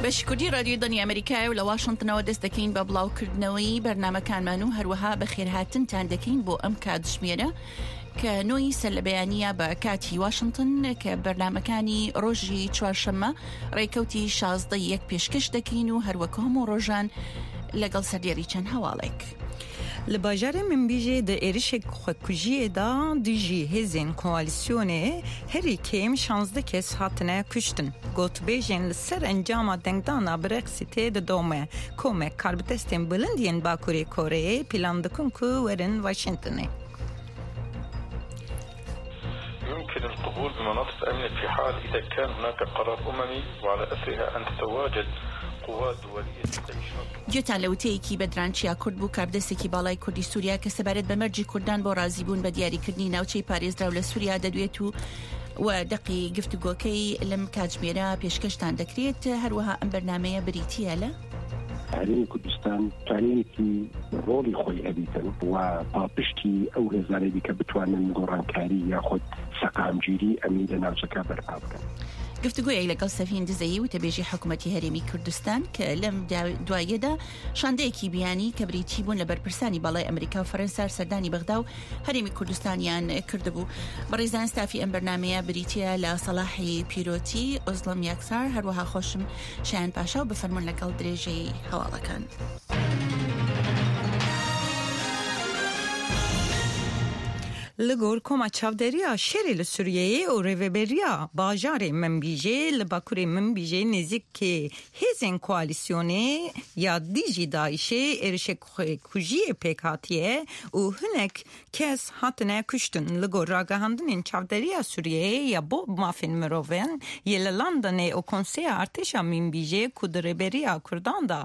بەشکردی رادیۆدانی ئەمریکای و لە واشنگتنەوە دەست دەکەین بە بڵاوکردنەوەی بەرنامەکانمان و هەروەها بەخێرهاتنتان دەکەین بۆ ئەم کاتژمێرە کە نۆی سەرلەبەیانیە بە کاتی واشنگتن کە بەرنامەکانی ڕۆژی چوارشەممە ڕێکەوتی 16 پێشکەش دەکەین و هەروەکە هەموو ڕۆژان لەگەڵ سەردێری چەند هەواڵێک. Li bajarê min bîjê di êrişek xwekujiyê da dijî hêzên koalîsyonê herî kêm 16 kes hatine kuştin. Gotbêjên li ser encama dengdana Brexitê di dome komek karbidestên bilind yên Bakurê Koreyê plan dikin ku werin Washingtonê. يمكن القبول بمناطق أمن في حال إذا كان هناك قرار أممي وعلى أثرها أن تتواجد قوات دولية گوێتان لە وتەیەکی بەدرانچیا کورد بوو کاردەسێکی باڵای کوردی سووریا کە سەبارەت بە مەرجی کوردان بۆ ڕازیبوون بە دیاریکردنی ناوچەی پارێزراو لە سووریا دەدوێت و دەقی گفتوگۆکەی لەم کاتژمێرە پێشکەشتان دەکرێت. هەروەها ئەم بەرنامەیە بریتیە لە هەرێمی کوردستان توانێتی ڕۆڵی خۆی هەبیتن و پاپشتی ئەو هێزانەی کە بتوانن گۆڕانکاری یاخود سەقامگیری ئەمی لە ناوچەکە بەرپا بکەن. گفتگوی لەگەڵ سەفین دزەیی و تەبێژی حکوومەتی هەرێمی کوردستان کە لەم دوایەدا شاندەیەکی بیانی کە بریتی بوون لە بەرپرسانی باڵای ئەمریکا و فەرەنسا سەردانی بەغدا و هەرێمی کوردستانیان کردبوو. بەڕێزان ستافی ئەم بەرنامەیە بریتیە لە سەلاحی پیرۆتی ئۆزڵم یاکسار هەروەها خۆشم شایان پاشا و بفەرمون لەگەڵ درێژەی هەواڵەکان. Ligor koma çavderiya şerê li Sûriyeyê û rêveberiya bajarê Minbîjê li Bakurê Minbîjê nêzîkî hêzên koalîsyonê ya dijî Daişê êrişekujiyê pêk hatiye û hinek kes hatine kuştin. Li gor ragihandinên çavderiya Sûriyeyê ya bo mafên mirovan yê li Londonê û Konseya Artêşa Minbîjê ku di rêberiya Kurdan da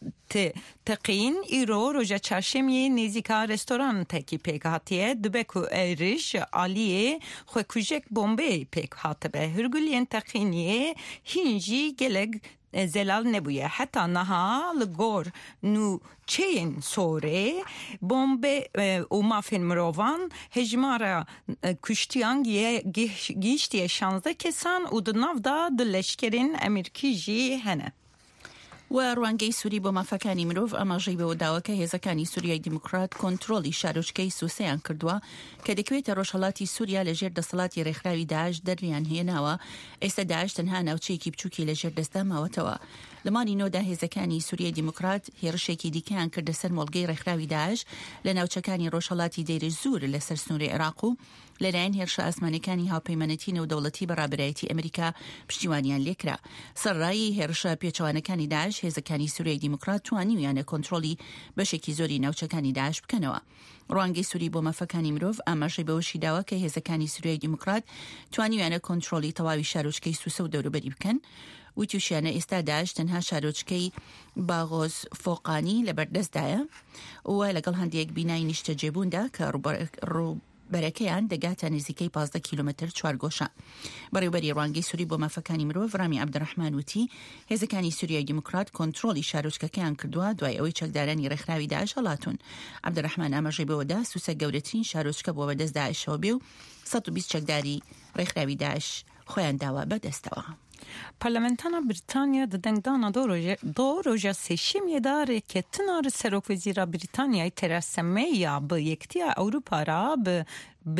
تقین ایرو روژا چارشەمê nêzîka restorantekî pêk hatiye dibe ku êriş aliyê xwekujek bombeyê pêk hatibe. Hürguliyên teqîniyê hîn jî gelek zelal nebûye. Heta niha li gor nûçeyên sorê bombe û mafên mirovan hejmara kuştiyan gihîştiye 16 kesan û di nav da di leşkerên Emirkî jî hene. و ڕوانگەی سووری بۆ مافەکانی مرۆڤ ئاماژەی بەوە داوەکە هێزەکانی سووریای دیموکرات کۆنتڕۆلی شارۆچکەی سووسەیان کردووە کە دەکوێتە ڕۆژهەڵاتی سووریا لەژێر دەسەڵاتی ڕێکخراوی داعش دەریان هێناوە. ئێستا داعش تەنها ناوچەیەکی بچووکی لەژێر دەستا ماوەتەوە. لە مانی نۆدا هێزەکانی سووریای دیموکرات هێرشێکی دیکەیان کردە سەر مۆڵگەی ڕێکخراوی داعش لە ناوچەکانی ڕۆژهەڵاتی دەیرە زوور لەسەر سنووری عێراق و لەلایەن هێرشە ئاسمانەکانی هاوپەیمانەتی نێودەوڵەتی بەڕابەرایەتی ئەمریکا پشتیوانیان لێکرا. سەرڕایی هێرشە پێچەوانەکانی داعش هێزەکانی سووریای دیموکرات توانیویانە کۆنتڕۆلی بەشێکی زۆری ناوچەکانی داعش بکەنەوە. ڕوانگەی سووری بۆ مافەکانی مرۆڤ ئاماژەی بەوەشی داوە کە هێزەکانی سووریای دیموکرات توانیویانە کۆنتڕۆلی تەواوی شارۆچکەی سووسە و دەوروبەری بکەن. وتیوشیانە ئێستا داعش تەنها شارۆچکەی باغۆز فۆقانی لەبەردەستدایە و لەگەڵ هەندێک بینای نیشتە جێبووندا کە بەرەکەیان دەگاتە نزیکەی 15 کیلومتر چوارگۆشە. بەڕێوەبەری ڕوانگەی سووری بۆ مافەکانی مرۆڤ ڕامی عەبدوڕەحمان وتی هێزەکانی سووریای دیموکرات کۆنتڕۆلی شارۆچکەکەیان کردووە دوای ئەوەی چەکدارانی ڕێکخراوی داعش هەڵاتون. عەبدوڕەحمان ئاماژەی بەوەدا سووسە گەورەترین شارۆچکە بۆ بەدەست داعشەوە بێ و 120 چەکداری ڕێکخراوی داعش خۆیان داوە بەدەستەوە. Parlamentana Britanya di dengdana do roja sêşemê da rêketina Serokvezîra Brîtanyayê Theresa May ya bi Yektiya Ewropa ra bi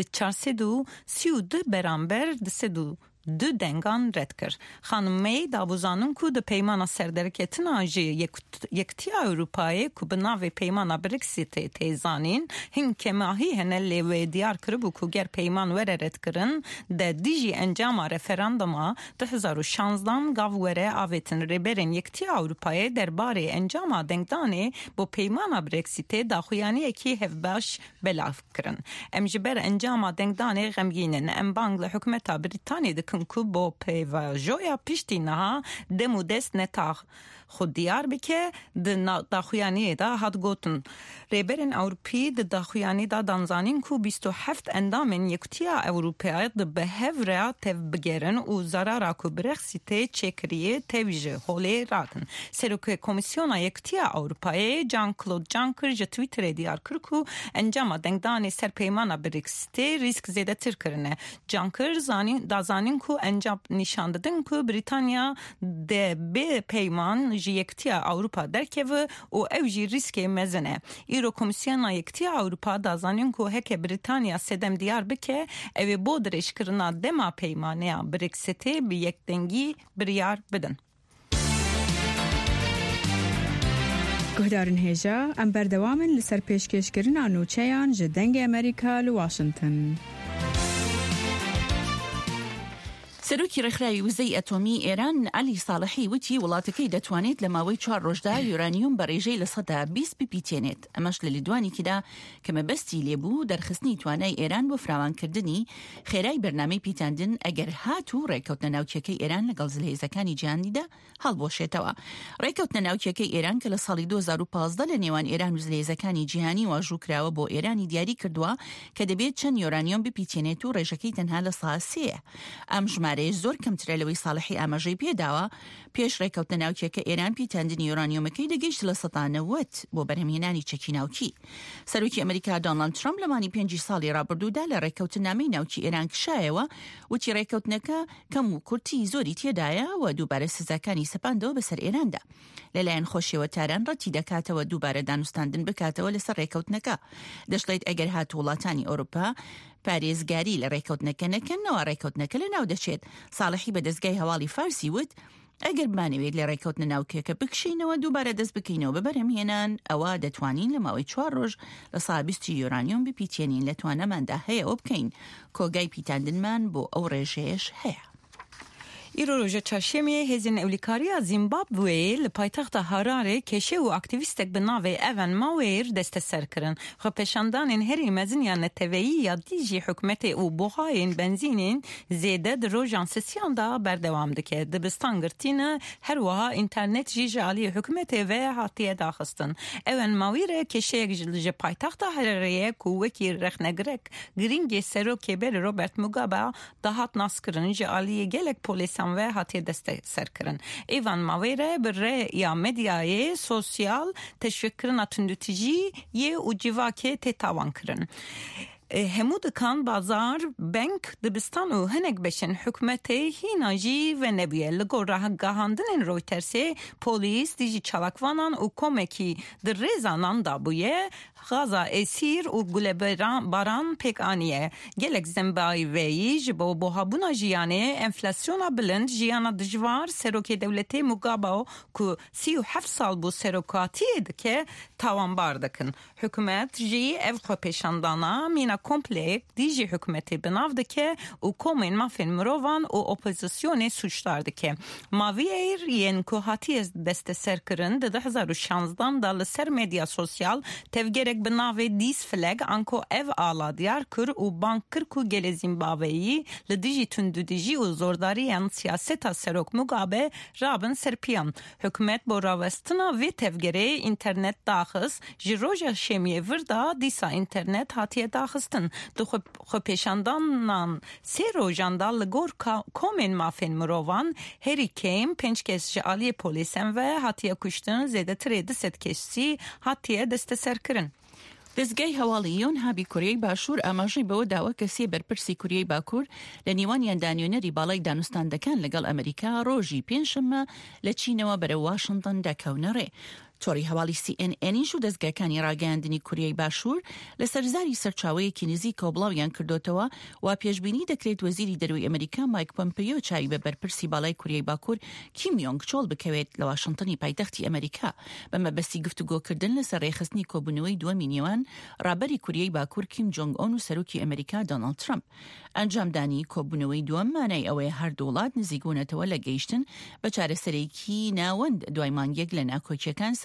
432 beramber di 2 dengan red kir. Xanim May dabuzanin ku di peymana serdereketina jî Yektiya Ewropayê ku bi navê peymana Brexitê têzanîn hin kemahî hene lê wê diyar kiribû ku ger peyman were redkirin de dijî encama referanduma 2016 gav were avêtin rêberên Yektiya Ewropayê derbarê encama dengdanê bo peymana Brexitê daxuyaniyekî hevbaş belav kirin. Em ji ber encama dengdanê xemgînin. Em bang li hikûmeta Brîtanyê dikin ku bo pêvajoya piştî niha dem û dest netax خود دیار بکه داخویانی دا هات گوتن ریبرن اوروپی داخویانی دا دانزانین کو 27 اندامن یکتیا اوروپیا به هفرا تف بگیرن و زرارا کو برخسیته چکریه تویجه هولی راکن سروک کمیسیونا یکتیا اوروپای جان کلود جانکر ج توییتر دیار کرکو انجام دنگدان سرپیمانا برکسیته ریسک زیاده تر کرنه جانکر زانین کو انجام نشان دادن کو بریتانیا ده به پیمان ج یکتیا اوروپا درکه و اوجی ریسک مزنه ایرو کمیسیونا یکتیا اوروپا دازانین کو هک بریتانیا سدم دیار بکه او بودرش کرنا دما پیمانه برکسیته به یک دنگی بریار بدن گهدارن هجا ام بردوامن لسر پیشکش کرنا نوچیان جدنگ امریکا لواشنطن سەرۆکی ڕێکخراوی وزەی ئەتۆمی ئێران علی ساڵحی وتی وڵاتەکەی دەتوانێت لە ماوەی 4 ڕۆژدا یورانیوم بە ڕێژەی لە 20 بپیتێنێت ئەمەش لە لیدوانێکیدا کە مەبەستی لێبوو دەرخستنی توانای ئێران بۆ فراوانکردنی خێرای بەرنامەی پیتاندن ئەگەر هاتوو ڕێککەوتنە ناوچەکەی ئێران لەگەڵ زلهێزەکانی جیهانیدا هەڵبۆشێتەوە ڕێککەوتنە ناوچەکەی ئێران کە لە ساڵی 2015 لە نێوان ئێران و زلهێزەکانی جیهانی واژووکراوە بۆ ئێرانی دیاری کردووە کە دەبێت چەند یورانیوم بپیتێنێت و ڕێژەکەی تەنها لە ساعت 3 ئەم ژمارەیە زۆر کەمترە لەوەی ساڵحی ئاماژەی پێداوە پێش ڕێککەوتنە ناوچەکە ئێران پیتاندنی یورانیومەکەی دەگەیشت لە 90 بۆ بەرهەمهێنانی چەکی ناوکی سەرۆکی ئەمریکا دۆناڵد ترامپ لەمانی 5 ساڵی ڕابردوودا لە ڕێککەوتنامەی ناوکی ئێران کشایەوە وتی ڕێککەوتنەکە کەم و کورتی زۆری تێدایە و دووبارە سزاکانی سەپاندەوە بەسەر ئێراندا لەلایەن خۆشیەوەتاران ڕەتی دەکاتەوە دووبارە دانوستاندن بکاتەوە لەسەر ڕێککەوتنەکە دەشڵێت ئەگەر هات وڵاتانی ئەوروپا پارێزگاری لە ڕێککەوتنەکە نەکەنەوە ڕێککەوتنەکە لە ناو دەچێت ساڵحی بە دەستگای هەواڵی فارسی وت ئەگەر بمانەوێت لە ڕێککەوتنە ناوکێکە بکشینەوە دووبارە دەست بکەینەوە بەبەرهەمهێنان ئەوە دەتوانین لە ماوەی 4 ڕۆژ لە 20 یورانیوم بپیتێنین لە توانەماندا هەیە ئەو بکەین کۆگای پیتاندنمان بۆ ئەو ڕێژەیەش هەیە ایرو روژه چهارشنبه هزین اولیکاریا زیمبابوه لپایتخت هاراره کشه و اکتیویستک به ناو اون ماویر دست سر کرن خب پیشاندان هری مزنیان تویی یا دیجی حکومت او بوهاین بنزینین زیده در روژان سسیان دا بردوام دکه دبستان گرتین هر وها اینترنت جیج علی حکومت و حاتیه داخستن اون ماویر کشه یک پایتخت هاراره کووکی رخنگرک گرینگ سرو کبر روبرت موگابا دهات ناس کرن جالی گلک پولیسان و هاتی دست سر کرن ایوان ماویره بر یا مدیای سوسیال تشویق کرن اتندوتیجی یه و جواکه تتاوان کرن همود کان بازار بنک دبستان و هنگ بشن حکومتی هیناجی و نبیه لگو راه گاهاندن رویترسه پولیس دیجی چالاکوانان و کمکی در ریزانان دابویه غازا اسیر و گل باران پیک آنیه گلک زنبای ویج با بوهابونا جیانه انفلاسیونا بلند جیانا دجوار سروک دولتی مقابا که 37 سال بو سروکاتی که تاوان باردکن حکومت جی اف خوپشاندانا مینا komplek diji hükümeti binavdı ki u komün mafin mrovan u opozisyonu suçlardı ki maviyir yen kuhatiye deste serkirin de 2016'dan da ser medya sosyal tevgerek binavı dis flag anko ev ala diyar kır u bankır ku gele Zimbabwe'yi le diji tündü diji u zordariyen siyaseta serok mugabe rabın serpiyan hükümet bu ravestina ve tevgere internet dahız jiroja şemiye virda disa internet hatiye dahısın دو خوپیشاندانان سی روژاندا لگور کومین مافین مروان هری کیم 5 کس جالی پولیسن و هاتیه کشتن زیده تره 10 کسی هاتیه دست سر کرن دەستگای هەواڵیون هابی کوریای باشوور ئاماژەی بەوە داوە کەسێ بەرپرسی کوریای باکوور لە نێوانیان دانیۆنەری باڵای دانوستاندەکان لەگەڵ ئەمریکا ڕۆژی پێنجشەممە لە چینەوە بەرەو واشنگتن دەکەونەڕێ تۆری هەواڵی CNN و دەستگاکانی ڕاگەاندنی کوریای باشوور لە سەرزاری سەرچاوەیەکی نزیکەوە بڵاویان کردوتەوە و پێشبینی دەکرێت وەزیری دەروی ئەمریکا مایک پۆمپیۆ چاوی بە بەرپرسی باڵای کوریای باکوور کیم یۆنگ چۆڵ بکەوێت لە واشنگتنی پایتەختی ئەمریکا بە مەبەستی گفتوگۆکردن لەسەر ڕێخستنی کۆبوونەوەی دووەمی نێوان ڕابەری کوریای باکوور کیم جۆنگ ئۆن و سەرۆکی ئەمریکا دۆناڵد ترامپ ئەنجامدانی کۆبوونەوەی دووەم مانای ئەوەیە هەردوو وڵات نزیک بوونەتەوە لە گەیشتن بە چارەسەرێکی ناوەند دوای مانگێک لە ناکۆچیەکان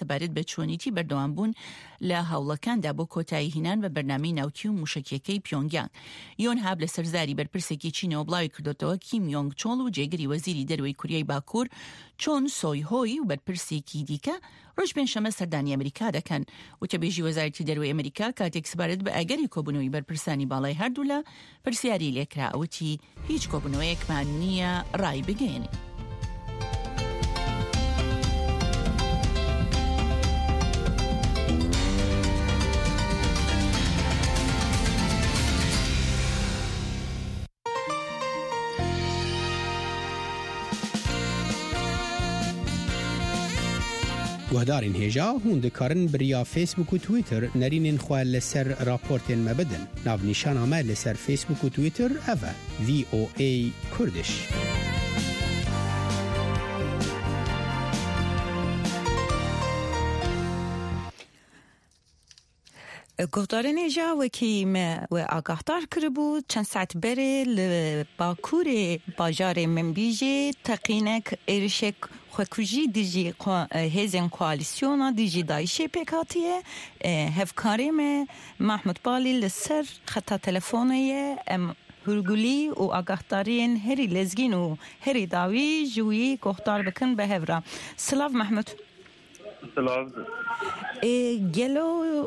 سەبارەت بە چۆنیتی بەردەوامبوون لە هەوڵەکاندا بۆ کۆتایی هێنان بە بەرنامەی ناوکی و موشکیەکەی پیۆنگیانگ. یۆن هاب لە سەرزاری بەرپرسێکی چینەوە بڵاوی کردوتەوە کیم یۆنگ چۆڵ و جێگەری وەزیری دەروەی کوریای باکوور چۆن سۆی هۆی و بەرپرسێکی دیکە ڕۆژ پێنجشەمە سەردانی ئەمریکا دەکەن. وتەبێژی وەزارەتی دەروەی ئەمریکا کاتێک سەبارەت بە ئەگەری کۆبوونەوەی بەرپرسانی باڵای هەردوو لە پرسیاری لێکرا ئەوتی هیچ کۆبوونەوەیەکمان نییە ڕای بگەێنێ. گهدارین هێژا هون دکارن بریا فیسبوک و تویتر نرینین خواه لسر راپورتین مبدن. ناو نیشان همه لسر فیسبوک و تویتر اوه VOA کردش. گهدارین هێژا وەکی me و ئاگاهدار کربوو چەند ساعت بەرێ لە باکوورێ باژارێ منبیژێ تەقینێک ئێرشێک خوکوژی دیجی هزین کوالسیونا دیجی دایشه پکاتیه هفکاری me محمود بالی لسر خطا تلفونیه هرگولی و آگاهدارین هری لزگین و هری داوی جویی گهدار بکن به هفرا. سلاف محمود. سلاف. گلو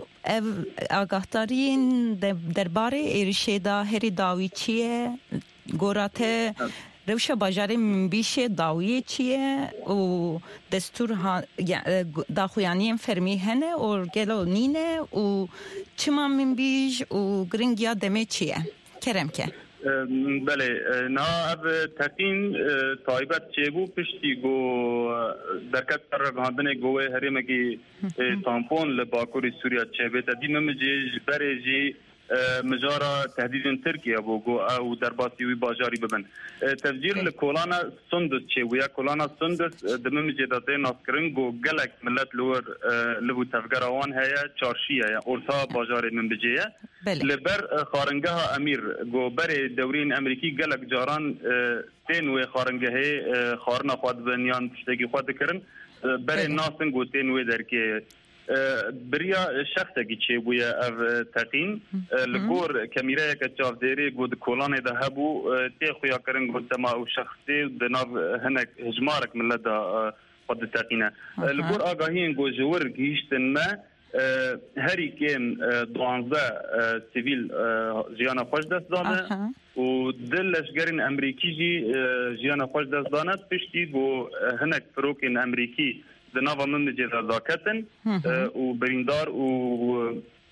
آگاهدارین درباره ایرشه دا هری داوی چیه گوراته روش باجاری منبیشه داویه چیه و دستور داخویانی فرمی هنه و گلو نینه و چما منبیش و گرنگیا دمه چیه کرم که بله نا اب تقین طایبت چه بو پشتی گو درکت پر گاندن گوه هریم کی تامپون لباکوری سوریا چه بیت دیم مجی برجی مجارا تهديد تركيا بوغو او درباسي باجاري ببن تفجير لكولانا سندس چه ويا كولانا سندس دمم جداتي ناسكرنگو گلك ملت لور لبو تفگراوان هيا چارشيا اورتا باجاري من بجيه لبر خارنگها امير گو بر دورين امريكي گلك جاران تين و خارنگه خارنا خود بنيان تشتگي خود کرن بر ناسن گو تين و دركي بريا شخصه كي بويا اف تقين لكور كاميرا كتشاف ديري قد كولان ذهبوا تيخويا كرن قد تما او شخصي بناف هناك هجمارك من لدى قد تقينا لكور اغاهين قد جور كيشتن ما هري كان دوانزا سيفيل جيانا خوش دست دانه و دلش گرین امریکی جیانا خوش دست دانه پشتی بو هناك فروكين امريكي ناوا من جزاكتن وبريندار و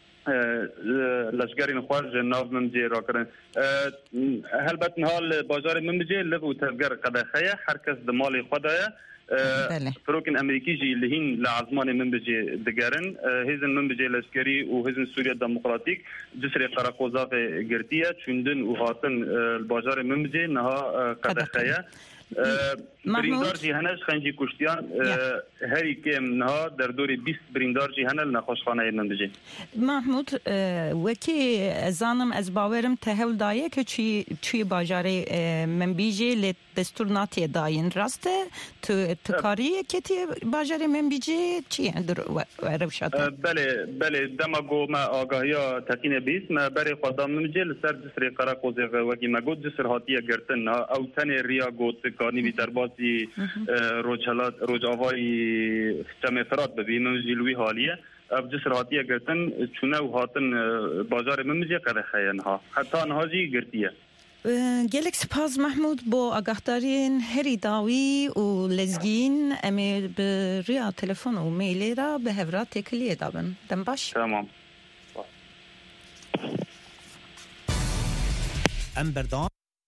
لشگرین خواج ناو من جي راكرن هلبت نهال بازار من جي لو تفجر قدخيه حركس دمالي خدايا فروكن امريكي جي اللي هين لعزمان من بجي دقارن هزن من بجي لشگري وهزن سوريا الديمقراطيك جسر قراقوزا في قرتيه چوندن وهاتن البازار من بجي نها قدخيه بریندار جی هنش خنجی کشتیان هری کم نها در دوری 20 بریندار جی هنل نخوشخانه من بجی محمود وکی زانم از باورم تهول دایه که چی باجاری من بیجی لی دستور ناتی داین راسته تو کاریه که تی باجاری من بیجی چی در روشاته بله دماغو ما آگاهیا تقین بیست ما بری خدا من بجی لسر جسر قراقوزی وکی ما گود جسر هاتیه گرتن او تن ریا گود کانی بی درباسی روج آوایی تمثرات ببینم جلوی حالیه اب جسر هاتیه گرتن چونه و هاتن بازار ممجی قده خیانها حتی انها جی گرتیه گلک سپاس محمود با آگاهدارین هری داوی و لزگین امی به ریا تلفن و میلی را به هفرات تکلیه دابن دم باش تمام امبردان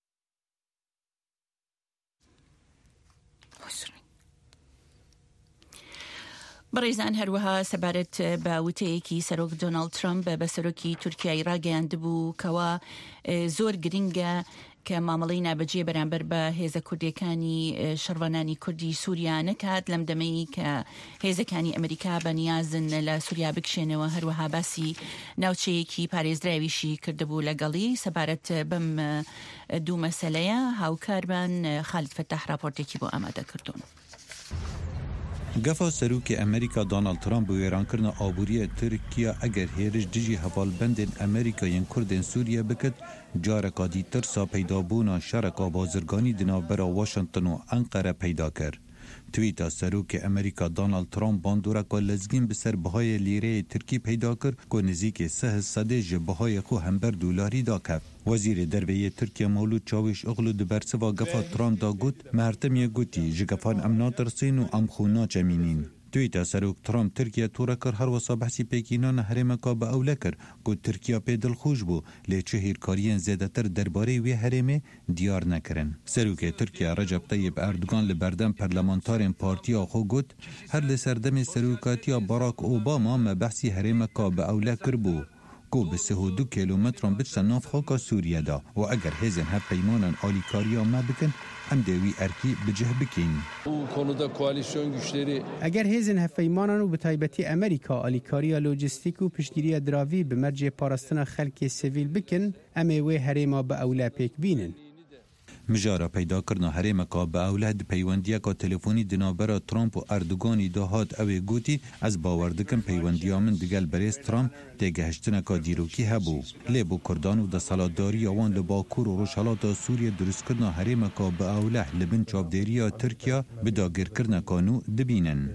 بەڕێزان هەروەها سەبارەت بە وتەیەکی سەرۆک دۆناڵد ترامپ بە سەرۆکی تورکیای ڕاگەیاندبوو کەوا زۆر گرنگە کە مامەڵەی نابەجێ بەرامبەر بە هێزە کوردیەکانی شەڕوانانی کوردی سووریا نەکات لەم دەمەی کە هێزەکانی ئەمریکا بەنیازن لە سووریا بکشێنەوە هەروەها باسی ناوچەیەکی پارێزراویشی کردبوو لەگەڵی سەبارەت بەم دوو مەسەلەیە هاوکارمان خالید فەتاح راپۆرتێکی بۆ ئامادە کردوون. گفا سروک امریکا دونالد ترامپ ویران کرنا آبوری ترکیه اگر هیرش دجی هوالبند امریکایین کردن سوریه بکد جارکا دی ترسا پیدا بونا شرکا بازرگانی دنابرا واشنطن و انقره پیدا کرد. تویتا سروک امریکا دونالد ترامپ باندورا که لزگین بسر بهای لیره ترکی پیدا کرد که نزیک 300 بهای خو همبر دولاری دا کف. وزیر درویه ترکیه مولود چاوش اغلو دبرسوا گفا ترامپ دا گوت مرتم گوتی جگفان امنات رسین و امخونا چمینین. تویتا سروک ترامپ ترکیه تورا کر هر وصا بحثی پیکینان هرمکا با اوله کر که ترکیه پیدل خوش بو لیچه هیرکارین زیده تر درباره وی هرمه دیار نکرن. سروک ترکیه رجب طیب اردوگان لبردن پرلمانتارین پارتیا خو گوت هر لسردم سروکاتیا باراک اوباما ما بحثی هرمکا با اوله کر بو کو به 32 کیلومتران بچه ناف خاکا سوریه دا و اگر هزن هر پیمانان آلیکاریا ما بکن هم دوی ارکی بجه بکین. اگر هزن هفیمانان و بتایبتی امریکا آلیکاریا لوجستیک و پشتگیری دراوی به مرجع پارستن خلک سیویل بکن امی وی هریما به اولا پیک بینن. مجارا پیدا کرنا هرمکا با اولاد پیوندیا که تلفنی دنابرا ترامپ و اردوگانی دهات اوی گوتی از باوردکم پیوندیا من دگل بریز ترامپ تگهشتنا که دیروکی هبو. لیبو کردان و دسالاتداری آوان لباکور و روشالات سوریه درست کرنا هرمکا با اولاد لبن چابدیریا ترکیا بداگر کرنا کانو دبینن.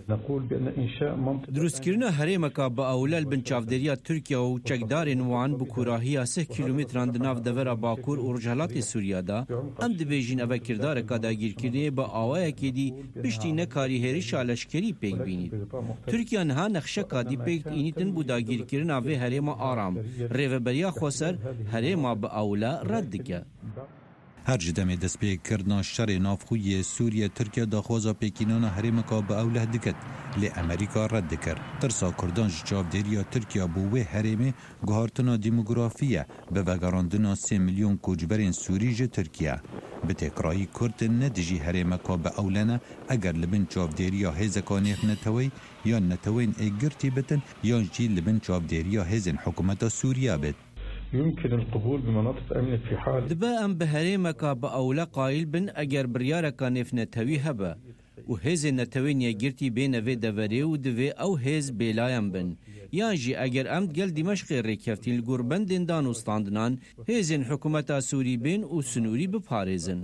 درست کرنا هرمکا با اولاد لبن چابدیریا ترکیا و چکدار نوان بکوراهی 3 کیلومتران دناف دورا باکور و روشالات سوریه دا ام دبیجین اوه کردار که داگیر کرده با آوه که دی پشتی نکاری هری شالشکری پیک بینید. ترکیه نها نخشه که دی پیک اینیتن بو داگیر کرن اوه هریم آرام ریو بریا خوصر هریم با اولا رد که. هر جدم دست پیک کردنا شر نافخوی سوریه ترکیه داخوازا پیکینانا هرمکا با اوله دکت لی امریکا رد کرد. ترسا کردان جابدیریا ترکیه بوه هرمه گهارتنا دیموگرافیه به وگراندنا 3 میلیون کوچبرین سوری جه ترکیه. به تکرایی کرد ندجی هرمکا با اولنا اگر لبن جابدیریا هزکانیخ نتوی یا نتوین اگرتی بتن یا جی لبن جابدیریا هزن حکومت سوریه بد. يمكن القبول بمناطق أمن في حال دبا ام بهريمكا باولا قايل بن اگر برياركا نفنتوي هبا و هز نتوين يگرتي بين في دوري و دوي او هز بلايم بن يانجي اگر ام گل دمشق ريكفتين الگوربند دندان استاندنان هزن حكومتا سوري بين و سنوري بپاريزن.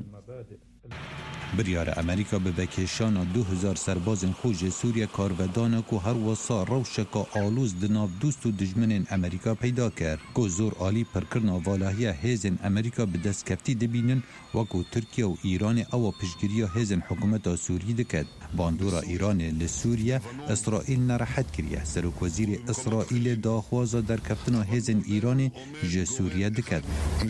بریار امریکا به بکشان 2000 سربازن خوش سوریه کارودانه که هر وصا روشکا آلوز دناف دوست و دجمنین امریکا پیدا کرد که زور آلی پرکرنا والاهیه هزن امریکا به دست کفتی دبینن و که ترکیه و ایران او پشگیری هزن حکومت سوری دکد. باندورا ایران لسوریه اسرائیل نرحت کریه. سروک وزیر اسرائیل داخوازا در کفتنا هزن ایران جه سوریه دکد.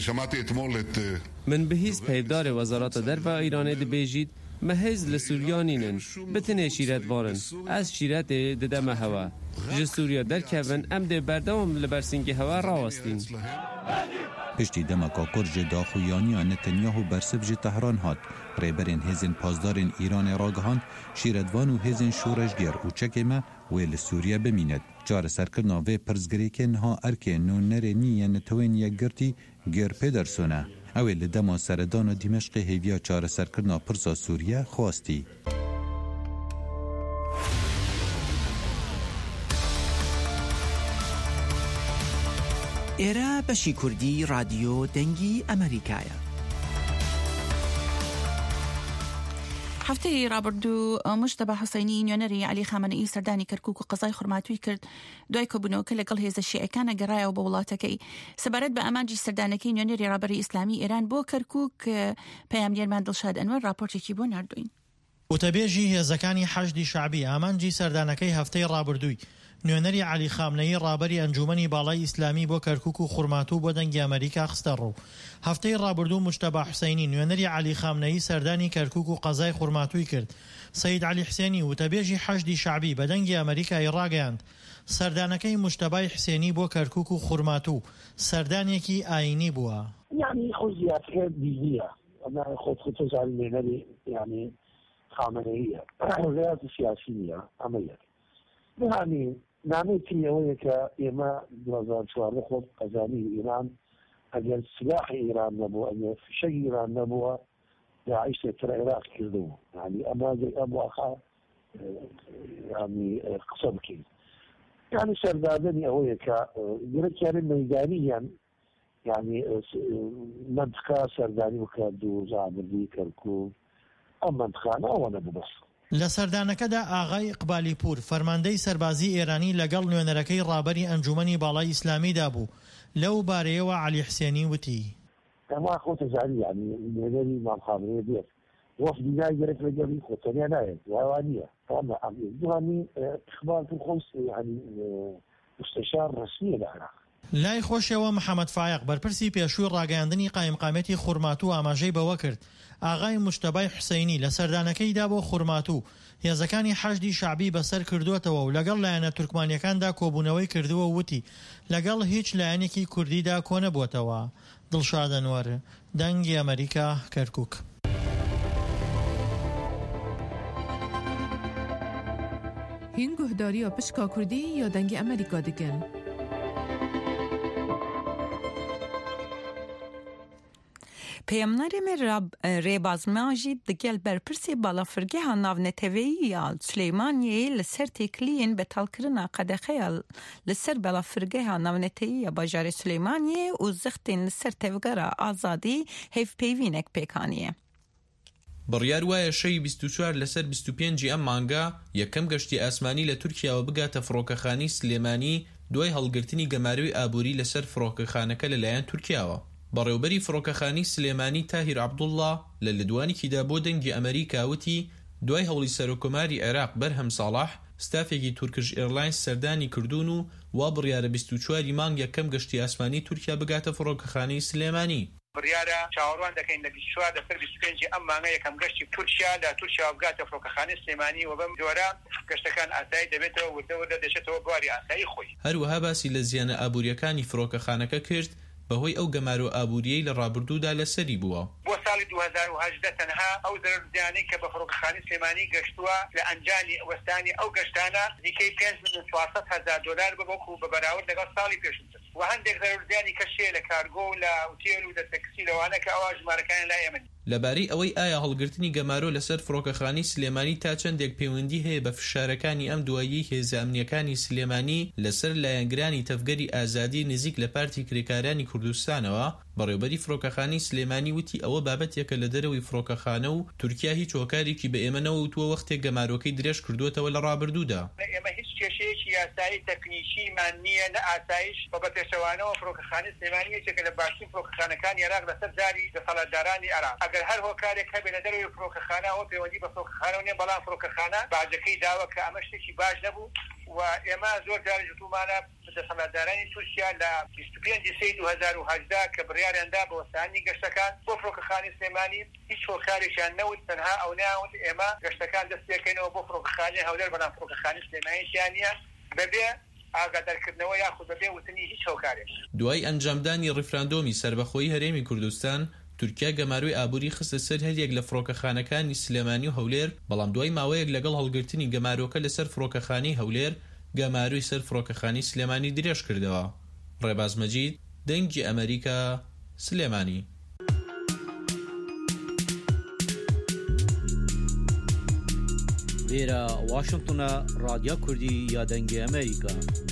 من بهیز پیدار وزارت درفع ایران دبیجید مهز لسوریانینن بتنه شیرت وارن از شیرت ددم هوا جه سوریا در کبن ام ده بردام لبرسنگ هوا راوستین. پشتی دمکا کرج داخویانی نتنیاهو برسف جه تهران هات. ریبرین هزین پازدارین ایران راگهان شیردوان و هزین شورشگر و چکمه ویل سوریه بمیند. جار سرکرنا و پرزگری که نها ارکه نونر نیه نتوین یک گرتی گر پیدرسونه. اویل دما سردان و دمشق هیویا چار سرکرنا پرسا سوریه خواستی. ئێرە بەشی کوردی رادیۆ دەنگی ئەمریکایە. هەفتەی ڕابردوو مشتبە حسەینی نوێنەری علی خامنەئی سەردانی کەرکووک و قەزای خورماتووی کرد دوای کۆبوونەوەکە لەگەڵ هێزە شیعەکانە گەڕایەوە بە وڵاتەکەی. سەبارەت بە ئامانجی سەردانەکەی نوێنەری ڕابەری ئیسلامی ئێران بۆ کەرکووک پەیامگەرمان دڵشاد ئەنوەر راپۆرتێکی بۆ ناردوین. وتەبێژی هێزەکانی حەشدی شعبی ئامانجی سەردانەکەی هەفتەی ڕابردووی نوێنەری علی خامنەئی ڕابەری ئەنجومەنی باڵای ئیسلامی بۆ کەرکووک و خورماتوو بۆ دەنگی ئەمریکا خستە ڕوو. هەفتەی ڕابردوو مجتەبا حوسەینی نوێنەری علی خامنەئی سەردانی کەرکووک و قەزای خورماتووی کرد. سەید علی حسێنی وتەبێژی حەشدی شعبی بە دەنگی ئەمریکای ڕاگەیاند سەردانەکەی مجتەبای حسێنی بۆ کەرکووک و خورماتوو سەردانێکی ئاینی بووە. يعني خو زيادة دينية أنا خط على النبي يعني خامنئية غير سياسية عملية يعني نعمل كيوية كإما دوزار شوارع خود قزاني إيران أجل سلاح إيران نبوة أجل شيء إيران نبوة يعيش ترى العراق كله يعني أما زي أبو أخا يعني قسە بکەین يعني سەردادنی ئەوەیە کە گرێکیانە مەیدانیان يعني منطقة سەردانی بکات دوو زابردی کەرکوک ئەم منطقانە ئەوەنە ببەست. لە سەردانەکەدا ئاغای ئیقبالی پور فەرماندەی سەربازی ئێرانی لەگەڵ نوێنەرەکەی ڕابەری ئەنجومەنی باڵای ئیسلامیدا بوو. لەو بارەیەوە عەلی حسێنی وتی ئەما خۆتە زانی يعني نوێنەری مامخابرەیە بێت وەفدی ناگەرێت لەگەڵی خۆتەنیا نایێت وایە نییە دوانی إخبار الخمس يعني مستشار رسمي للعراق. لای خۆشەوە محەممەد فایق بەرپرسی پێشووی ڕاگەاندنی قایمقامەتی خورماتوو ئاماژەی بەوە کرد ئاغای مشتەبای حوسەینی لە سەردانەکەیدا بۆ خورماتوو هێزەکانی حەشدی شعبی بەسەر کردووەتەوە و لەگەڵ لایەنە تورکمانیەکاندا کۆبوونەوەی کردووە وتی لەگەڵ هیچ لایەنێکی کوردیدا کۆ نەبووەتەوە. دڵشاد ئەنوەر دەنگی ئەمریکا کەرکووک. هین گهداری پشکا کردی یا دنگ امریکا دکن؟ پەیامنەری ڕێبازماژی دەگەل بەرپرسی باڵافرگەیە ناونەتەوەییە سلەیمانیە لەسەر تێکلیین بەتاڵکردنا قەدەخەیە لەسەر باڵافرگەیە ناونەتەوەییە باژارێ سلەیمانیە و زەختین لەسەر تەوگەرە ئازادی هەیفپەیوینێک پێکانیە. بڕیار وایە شەی 24 لەسەر 25 ئەم مانگا یەکەم گەشتی ئاسمانی لە تورکیاوە بگاتە فڕۆکەخانی سلێمانی دوای هەڵگرتنی گەماروی ئابووری لەسەر فڕۆکەخانەکە لەلایەن تورکیاوە. بەڕێوبەری فڕۆکەخانی سلێمانی تاهیر عەبدوڵڵا لە لەدوانێکیدا بۆ دەنگی ئەمریکا وتی دوای هەوڵی سەرۆکۆماری عێراق بەرهەم ساڵح ستافێکی تورکش ئێرلاینس سەردانی کردوون و وا بڕیارە 24 مانگ یەکەم گەشتی ئاسمانی تورکیا بگاتە فڕۆکەخانی سلێمانی. بڕیارە چاوەڕوان دەکەین لە 24 لەسەر 25 ئەم مانگە یەکەم گەشتی تورکیا لە تورکیا بگاتە فڕۆکەخانەی سلێمانی و بەم جۆرە گەشتەکان ئاسایی دەبێتەوە وردە دەچێتەوە بواری ئاسایی خۆی. هەروەها باسی لە زیانە ئابووریەکانی فڕۆکەخانەکە کرد بەهۆی ئەو گەمارۆ ئابووریەی لە ڕابردوودا لەسەری بووە. بۆ ساڵی 2018 تەنها ئەو زەرزیانەی کە بە فڕۆکەخانەی سلێمانی گەشتووە لە ئەنجامی وەستانی ئەو گەشتانە دیکەی $5,400,000 بەبووکو بە بەراورد لەگەڵ ساڵی پێشووتر و هەندێک زەرزیانی کەشێ لە کارگۆ و لە ئوتێل و لە تەکسی لەوانە کە ئەوە ژمارەکان لا ئێمە. لەبارەی ئەوەی ئایا هەڵگرتنی گەمارۆ لەسەر فڕۆکەخانی سلێمانی تا چەندێک پەیوەندی هەیە بە فشارەکانی ئەم دوایی هێزە ئەمنیەکانی سلێمانی لەسەر لایەنگرانی تەفگەری ئازادی نزیک لە پارتی کرێکارانی کوردستانەوە بەڕێوبەری فڕۆکەخانی سلێمانی وتی ئەوە بابەتێکە لە دەرەوەی فڕۆکەخانە و تورکیا هیچ هۆکارێکی بە ئێمە نەوتووە وەختێک گەمارۆکەی درێژ کردوێتەوە لە ڕابردوودا. ئێمە هیچ کێشەیەکی یاسایی تەکنیکیمان نییە لە ئاسایش بە پێشەوانەوە فڕۆکەخانەی سلێمانی یەکێکە لە باشترین فڕۆکەخانەکانی عێراق لەسەر جاری دەسەڵاتدارانی عێراق. ئەگەر هەر هۆکارێک هەبێ لە دەرەوەی فڕۆکەخانە ئەوە پەیوەندی بە فڕۆکەخانە نییە بەڵام فڕۆکەخانە باجەکەی داوە کە ئەمە شتێکی باش نەبوو و ئێمە زۆر جار جوتومانە دەسەڵاتدارانی تورکیا لە 25/2018 کە بڕیاریاندا بە وەسانی گەشتەکان بۆ فڕۆکەخانەی سلێمانی هیچ هۆکارێکیان نەوت تەنها ئەو ناوت ئێمە گەشتەکان دەست پێکەینەوە بۆ فڕۆکەخانەی هەولێر بەڵام فڕۆکەخانەی سلێمانیشیان نییە بەبێ ئاگادارکردنەوە یاخود بەبێ وتنی هیچ هۆکارێک. دوای ئەنجامدانی ڕیفراندۆمی سەربەخۆیی هەرێمی کوردستان تورکیا گەماروی ئابووری خستە سەر هەریەک لە فڕۆکەخانەکانی سلێمانی و هەولێر بەڵام دوای ماوەیەک لەگەڵ هەڵگرتنی گەمارۆکە لەسەر فڕۆکەخانەی هەولێر گەماروی سەر فڕۆکەخانەی سلێمانی درێژ کردەوە. ڕێباز مەجید دەنگی ئەمریکا سلێمانی. لێرە واشنگتنە ڕادیا کوردی یا دەنگی ئەمریکا.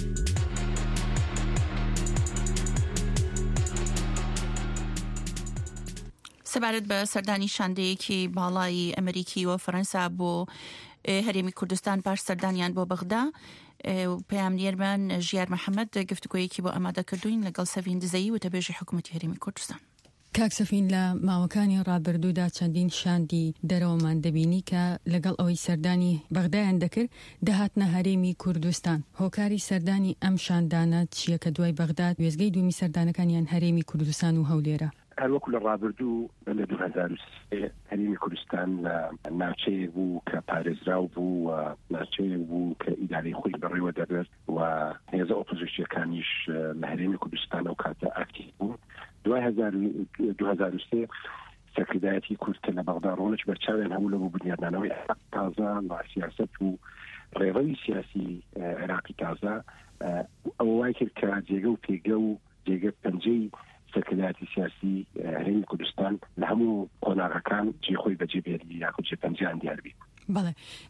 سەبارەت بە سەردانی شاندەیەکی باڵای ئەمریکی و فەرەنسا بۆ هەرێمی کوردستان پاش سەردانیان بۆ بەغدا پەیامنێرمان ژیار محەممەد گفتگۆیەکی بۆ ئامادە کردوین لەگەڵ سەفین دزەیی و تەبێژی حکوومەتی هەرێمی کوردستان. کاک سەفین لە ماوەکانی ڕابردوودا چەندین شاندی دەرەوەمان دەبینی کە لەگەڵ ئەوەی سەردانی بەغدایان دەکرد دەهاتنە هەرێمی کوردستان. هۆکاری سەردانی ئەم شاندانە چییە کە دوای بەغداد وێزگەی دومی سەردانەکانیان هەرێمی کوردستان و هەولێرە؟ هەروەکو لە ڕابردوو لە 2023 هەرێمی کوردستان ناوچەیەک بوو کە پارێزراو بوو و ناوچەیەک بوو کە ئیدارەی خۆی بەڕێوە دەبێت و هێزە ئۆپۆزیسیۆنەکانیش لە هەرێمی کوردستان ئەو کاتە ئاکتیڤ بوو. دوای 2023 سەکردایەتی کورد کە لە بەغدا ڕۆڵش بەرچاویان هەبوو لە بۆ بنیادنانەوەی عێراق تازە و سیاسەت و ڕێڕەوی سیاسی عێراقی تازە ئەوە وای کرد کە جێگە و پێگە و جێگە پەنجەی سەکردایەتی سیاسی هەرێمی کوردستان لە هەموو قۆناغەکان جێ خۆی بەجێ بێری یاخود جێ پەنجەیان دیار بێت. بەڵێ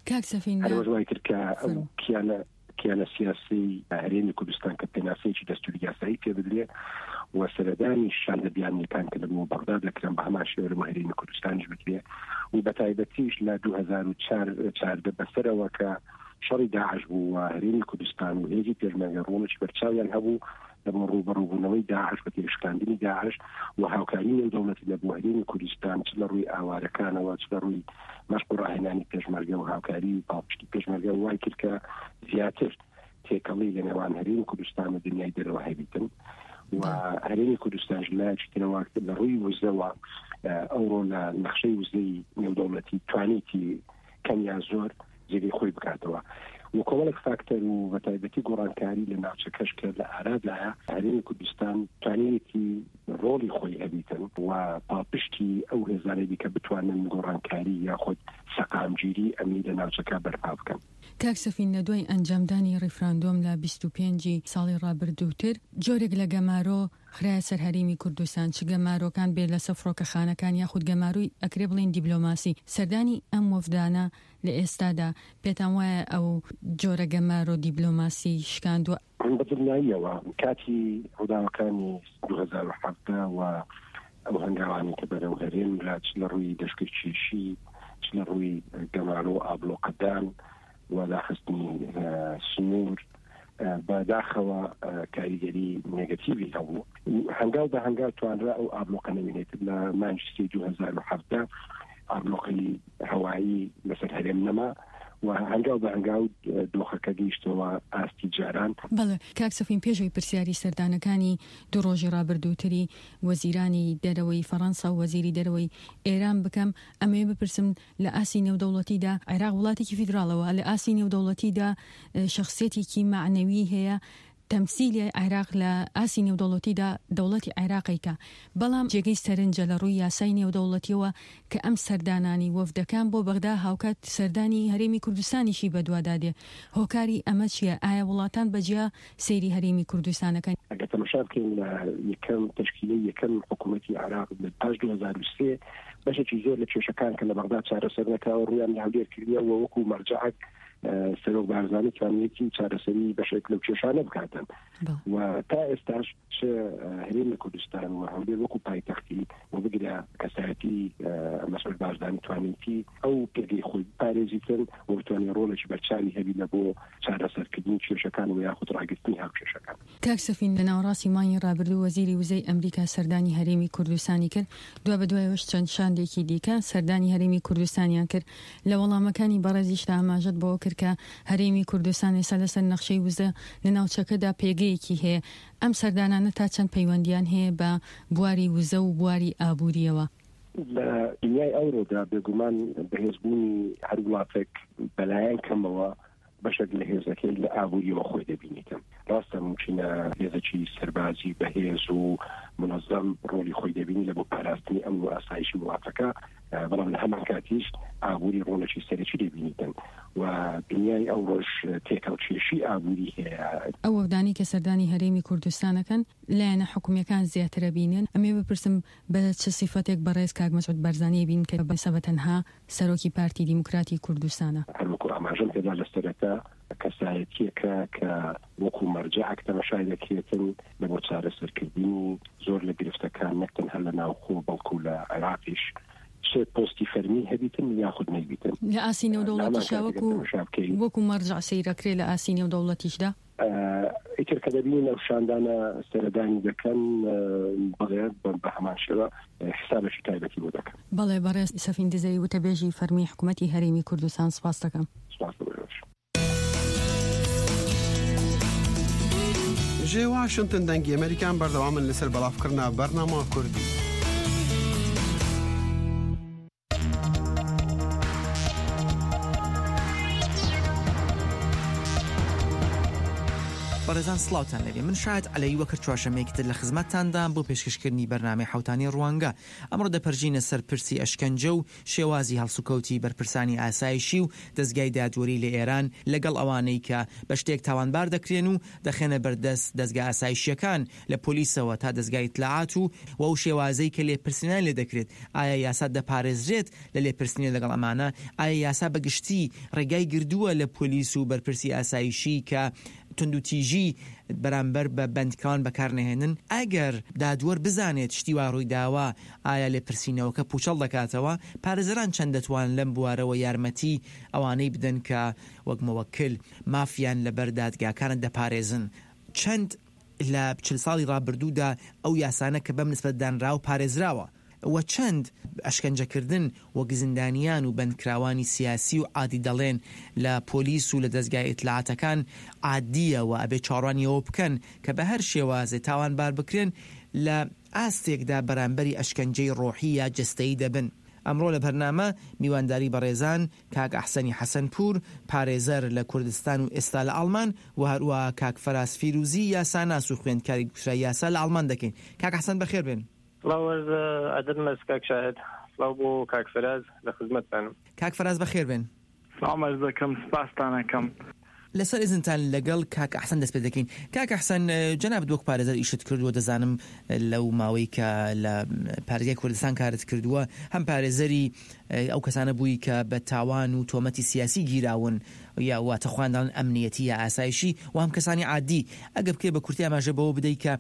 كاكسفين الوزوائي تركا كيانا سياسي هريمي كردستان كبناسي دستوري ياسعي في بدري وسرداني الشان بيان كان كلمو بغداد لكن بهماش هريمي كردستان جبتليه وبتايبتيش ل 2004 بسره وك شري داعش وهريمي كردستان وهيجي تجمعرونش برشاويان هبو لمروا بروبنوي داعش وتيشكاندني داعش وهاوكانين دولة لبوهرين كردستان تلروي آواركان وتلروي مشقورة هناني تجمرجو وهاوكاري وطابشتي تجمرجو واي كلك زياتر تيكالي لنوان هرين كردستان والدنيا يدروا هايبتن وهرين كردستان جلاج تنواك لروي وزوا أورو لنخشي وزي نيو دولتي توانيتي كان يزور زي خوي بكاتوا وكمالك فاكتور وبتايبتي قرانكاري لناوچكش كالأعراض لها هرين كردستان توانيتي رولي خوي هبيتن وبابشتي أو هزاري بك بتوانن قرانكاري ياخد سقام جيري أمي لناوچكا برفافكن کاکسەفین لە دوای ئەنجامدانی ڕیفراندۆم لە 25 ساڵی ڕابردووتر جۆرێک لە گەمارۆ خرایە سەر هەرێمی کوردستان چ گەمارۆکان بێت لەسەر فڕۆکەخانەکان یاخود گەماروی ئەکرێ بڵێن دیبلۆماسی سەردانی ئەم وەفدانە لە ئێستادا پێتان وایە ئەو جۆرە گەمارۆ دیبلۆماسی شکاندووە بەدڵنیاییەوە کاتی ڕووداوەکانی 2017 و ئەو هەنگاوانی کە بەرەو هەرێم لا چ لە ڕووی دەشکەی چێشی چ لە ڕووی گەمارۆ ئابلۆقەدان ولا حسني سنور بداخل كاريجري نيجاتيفي أو هنقال توان رأو أبلوق نمينيت لا مانشستر 2007 أبلوقي هوائي مثل هرم نما وهنقال دۆخەکە گەیشتەوە ئاستی جاران. بەڵێ کاکسەفین پێشەوەی پرسیاری سەردانەکانی دوو ڕۆژی ڕابردووتری وەزیرانی دەرەوەی فەڕەنسا و وەزیری دەرەوەی ئێران بکەم ئەمێ بپرسم لە ئاسی نێودەوڵەتیدا عێراق وڵاتێکی فیدراڵەوە لە ئاسی نێودەوڵەتیدا شەخسیەتێکی معنەوی هەیە تەمسیلی عێراق لە ئاسی نێودەوڵەتیدا دەوڵەتی عێراقیکە بەڵام جێگەی سەرنجە لە ڕووی یاسای نێودەوڵەتیەوە کە ئەم سەردانانی وەفدەکان بۆ بەغدا هاوکات سەردانی هەرێمی کوردستانیشی بەدوادادێ هۆکاری ئەمە چییە؟ ئایا وڵاتان بەجیا سەیری هەرێمی کوردستانەکەن؟ ئەگەر تەماشا بکەین لە یەکەم تەشکیلەی یەکەم حکوومەتی عێراق لە پاش 2003 بەشێکی زۆر لە کێشەکان کە لە بەغدا چارەسەر نەکراوە ڕوویان لە هەولێر کردیەوە وەکو مەرجەعەک سەرۆک بارزانی توانێتی چارەسەری بەشێک لەو کێشانە بکاتن و تا ئێستاش هەرێمی کوردستان و هەولێر وەکو پایتەختی و بگرە کەسایەتی مەسعود بارزانی توانێتی ئەو پێگەی خۆی پارێزیتن و بتوانێت ڕۆڵێکی بەرچاوی هەبی لە بۆ چارەسەرکردنی کێشەکان و یاخود ڕاگررتنی هاو کێشەکان. کاکسەفین لە ناوەڕاستی مانگی ڕابردوو وەزیری وزەی ئەمریکا سەردانی هەرێمی کوردستانی کرد دوای بەدوایەوەش چەند شاندێکی دیکە سەردانی هەرێمی کوردستانیان کرد لە وەڵامەکانی بەڕێزیشدا ئاماژەت بۆ کرد کە هەرێمی کوردستان ئێستا لەسەر نەخشەی وزە لە ناوچەکەدا پێگەیەکی هەیە ئەم سەردانانە تا چەند پەیوەندیان هەیە بە بواری وزە و بواری ئابووریەوە لە دنیای ئەوڕۆدا بێگومان بەهێزبوونی هەر وڵاتێک بەلایەن کەمەوە بەشێک لە هێزەکەی لە ئابووریەوە خۆی دەبینیتم ڕاستە ممکنە هێزەکی سەربازی بەهێز و منەظەم ڕۆلی خۆی دەبینی لە بۆ پاراستنی ئەم و ئاسایشی وڵاتەکە بەڵام لە هەمان کاتیش ئابووری ڕۆڵێکی سەرەکی دەبینیتن و دنیای ئەو ڕۆژ تێکەڵکێشی ئابووری هەیە. ئەو وەفدانی کە سەردانی هەرێمی کوردستانەکەن لایەنە حکوومیەکان زیاترە بینن ئەمێ بپرسم بە چه سیفەتێک بەڕێز کاک مەسعود بارزانی بین کە بەسەبە تەنها سەرۆکی پارتی دیموکراتی کوردستانە هەروەکو ئاماژەم پێدا لە سەرەتا کەسایەتیەکە کە وەکو مەرجەعەک تەماشای دەکرێتن لە بۆ چارەسەرکردنی زۆر لە گرفتەکان نەک تەنها لە ناوخۆ بەڵکو لە عێراقیش پۆستی فەرمی هەبیتن یاخود نەیبیتن لە ئاسی نێودەوڵەتیشدا وەکو مەرجع سەیرەکرێ لە ئاسی نێودەوڵەتیشدا ئیتر کە دەبین ئەو شاندانە سەردانی دەکەن بەڵێت بە هەمان شێوە حسابێکی تایبەتی بۆ دەکەن. بەڵێ بەڕێز سەفین دزەی وتەبێژی فەرمی حکوومەتی هەرێمی کوردستان سپاس دەکەم. ژێ واشنتن دەنگی ئەمریکان بەردەوامن لەسەر بەڵافکردنا بەرنامە کوردی. بەڕێزان سڵاوتان لەبێ من شاید عەلەی وەکر چوارشەمەیەکتر لە خزمەتتاندام بۆ پێشکەشکردنی بەرنامەی حوتانی ڕوانگە. ئەمڕۆ دەپەرژینە سەر پرسی ئەشکەنجە و شێوازی هەڵسوکەوتی بەرپرسانی ئاسایشی و دەستگای دادوەری لە ئێران لەگەڵ ئەوانەی کە بە شتێک تاوانبار دەکرێن و دەخێنە بەردەست دەستگای ئاسایشیەکان لە پۆلیسەوە تا دەستگای ئیتلاعات و ئەو شێوازەی کە لێپرسینان لێ دەکرێت. ئایا یاسا دەپارێزرێت لە لێپرسینی لەگەڵ ئەمانە؟ ئایا یاسا بەگشتی ڕێگای گردووە لە پۆلیس و بەرپرسی ئاسایشی کە تندوتیژی بەرامبەر بە بەندکان بەکارنەهێنن؟ ئەگەر دادوەر بزانێت شتی وا ڕووی داوە ئایا لێپرسینەوەکە پوچەڵ دەکاتەوە؟ پارێزەران چەند دەتوان لەم بوارەوە یارمەتی ئەوانەی بدەن کە وەک مەوەکل مافیان لەبەر دادگاکانت دەپارێزن؟ چەند لە 40 ساڵی ڕابردوودا ئەو یاسانە کە بەم نسبەت دانراو پارێزراوە و چەند ئەشکەنجەکردن وەک زیندانیان و بەندکراوانی سیاسی و عادی دەڵێن لە پۆلیس و لە دەستگای ئیتلاعاتەکان عادیە و ئەبێ چاڕوانیەوە بکەن کە بە هەر شێوازێ تاوانبار بکرێن لە ئاستێکدا بەرامبەری ئەشکەنجەی ڕۆحی یا جستەیی دەبن. ئەمڕۆ لە بەرنامە میوانداری بەڕێزان کاک ئەحسەنی حەسەنپور پارێزەر لە کوردستان و ئێستا لە ئەڵمان و هەروە کاک فەراس فیروزی یاساناس و خوێندکاری گوترای یاسا لە ئەڵمان دەکەین. کاک ئەحسەن بەخێر بێن. سڵاو عەدەل مەرز کاک شاهد. سڵاو بۆ کاک فەراز لە خزمەتتانم. کاک فەراز بەخێر بێن. سڵاو مەرز دەکەم سپاستانەکەم. لەسەر ئێزنتان لەگەڵ کاک ئەحسەن دەست پێ دەکەین. کاک ئەحسەن جەناب وەک پارێزەر ئیشت کردووە دەزانم لەو ماوەی کە لە پارێزگای کوردستان کارت کردووە هەم پارێزەری ئەو کەسانە بووی کە بە تاوان و تۆمەتی سیاسی گیراون یا واتە خواندان ئەمنیەتی یا ئاسایشی و هەم کەسانی عادی. ئەگەر بکرێ بە کورتی ئاماژە بەوە بدەیت کە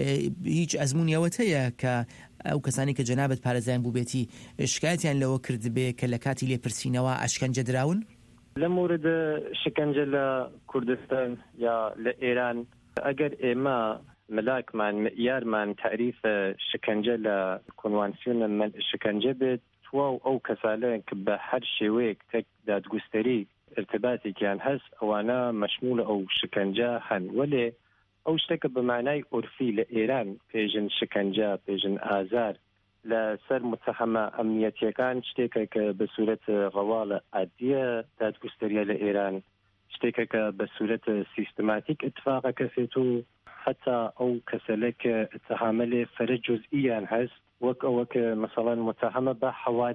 هیچ ئەزمونیەوەت هەیە کە ئەو کەسانی کە جەنابەت پارێزان بوو بێتی شکایەتیان لەوە کرد بێ کە لە کاتی لێپرسینەوە ئەشکەنجە دراون؟ لە مورد شکنجە لە کوردستان یا لە ئێران ئەگەر ئێمە ملاکمان معیارمان تعریف شکنجە لە کنوانسیۆن شکنجە بێت توا و ئەو کەسانەیە کە بە هەر شێوەیەک تێک دادگوستەری ارتباطێکیان هەست ئەوانە مەشموڵە ئەو شکنجە هەن. وەلێ ئەو شتێکە بە مانای عورفی لە ئێران پێژن شکنجە پێژن ئازار لەسەر متهمە ئەمنیەتیەکان شتێکە کە بە سوورەت ڕەواڵە عادیە دادگوستەریە لە ئێران شتێکە کە بە سوورەت سیستماتیک اتفاقەکە سێت و حتا ئەو کەسەلە کە اتهامە لێ فەرە جزئیان هەست وەک ئەوە کە مەسەڵەن متهمە بە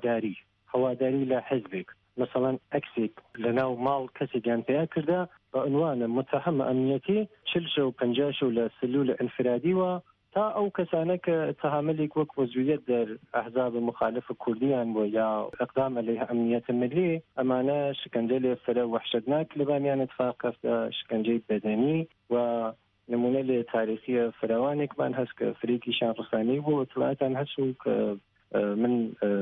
هەواداری لە حزبێک مثلا ئەکسێک لەناو ماڵ کەسێکیان پێیا کردا بە عنوانە متهمە ئەمنیەتی 40 و 50 لە سلول ئەنفرادیوە تا ئەو کەسانە کە اتهامەلێک وەک وەزویەت دەر ئەحزاب مخالف کوردیان بۆ یا ئەقدام عەلەیه ئەمنیەت ملی ئەمانە شکنجە لێ فرە وەحشەتناک لەبانیان اتفاق کەفتە شکنجەی بەدەنی و نمونە لێ تاریخیە فراوانێکمان هەست کە فریقیشان ڕسانی بۆ ئەتڵاتان هەست و کە من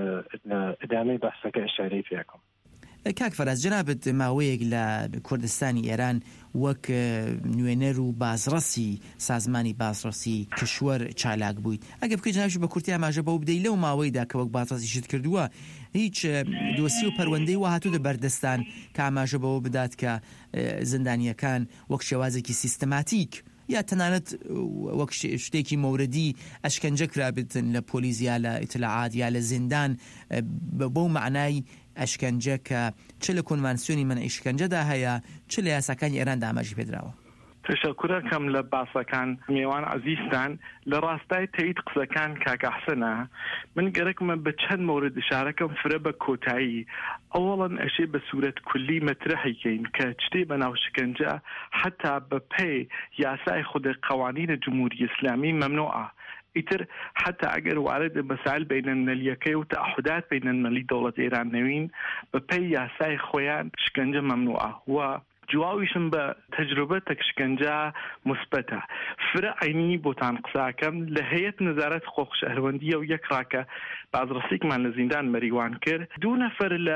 ئەدامەی بەحسەکە ئەشارەی پێکەم. کاک فەراز جەنابەت ماوەیەک لە کوردستانی ئێران وەک نوێنەر و بازڕەسی سازمانی بازڕەسی کشوەر چالاک بوویت. ئەگە بکەیت جنابش بە کورتی ئاماژە بەوە بدەیت لەو ماوەیدا کە وەک بازڕەسی شت کردووە هیچ دۆسی و پەروەندەی وا هاتوو بەردەستان کە ئاماژە بەوە بدات کە زندانیەکان وەک شێوازێکی سیستماتیک یا تەنانەت وەک شتێکی مەوردی ئەشکەنجە کرابێتن لە پۆلیس یا لە ئیتلاعات یا لە زیندان بەو معنای ئەشکەنجە کە چ لە کۆنڤانسیۆنی منعی شکنجەدا هەیە چ لە یاساکانی ئێراندا ئاماژی پێدراوە؟ تشکرەکەم لە باسەکان میوان عزیزتان لە ڕاستای تەیید قسەکان کاک ئەحسەنە من گەرەکمە بە چەند مورد ئشارەکەم فرە بە کۆتایی. ئەوڵەن ئەشێ بە سوورەت کولی مەترەحیکەین کە شتێ بەناو شکنجە حتا بە پێی یاسای خودی قوانین جمهوری ئیسلامی ممنوعە. ئیتر حتا ئەگەر وارد مەسائل بینەلمەلیەکەی و تەعهودات بینەلمەلی دەوڵەت ئێران نەوین بە پێی یاسای خۆیان شکنجە ممنوعە و جواویشم بە تەجروبە تەکشکنجە مثبەتە. فرە عینی بۆتان قساکەم لە هەیەت نەزارەت خۆخ شەهروەندیە و یەک ڕاکە بازڕەسیکمان لە زیندان مەریوان کرد 2 نەفەر لە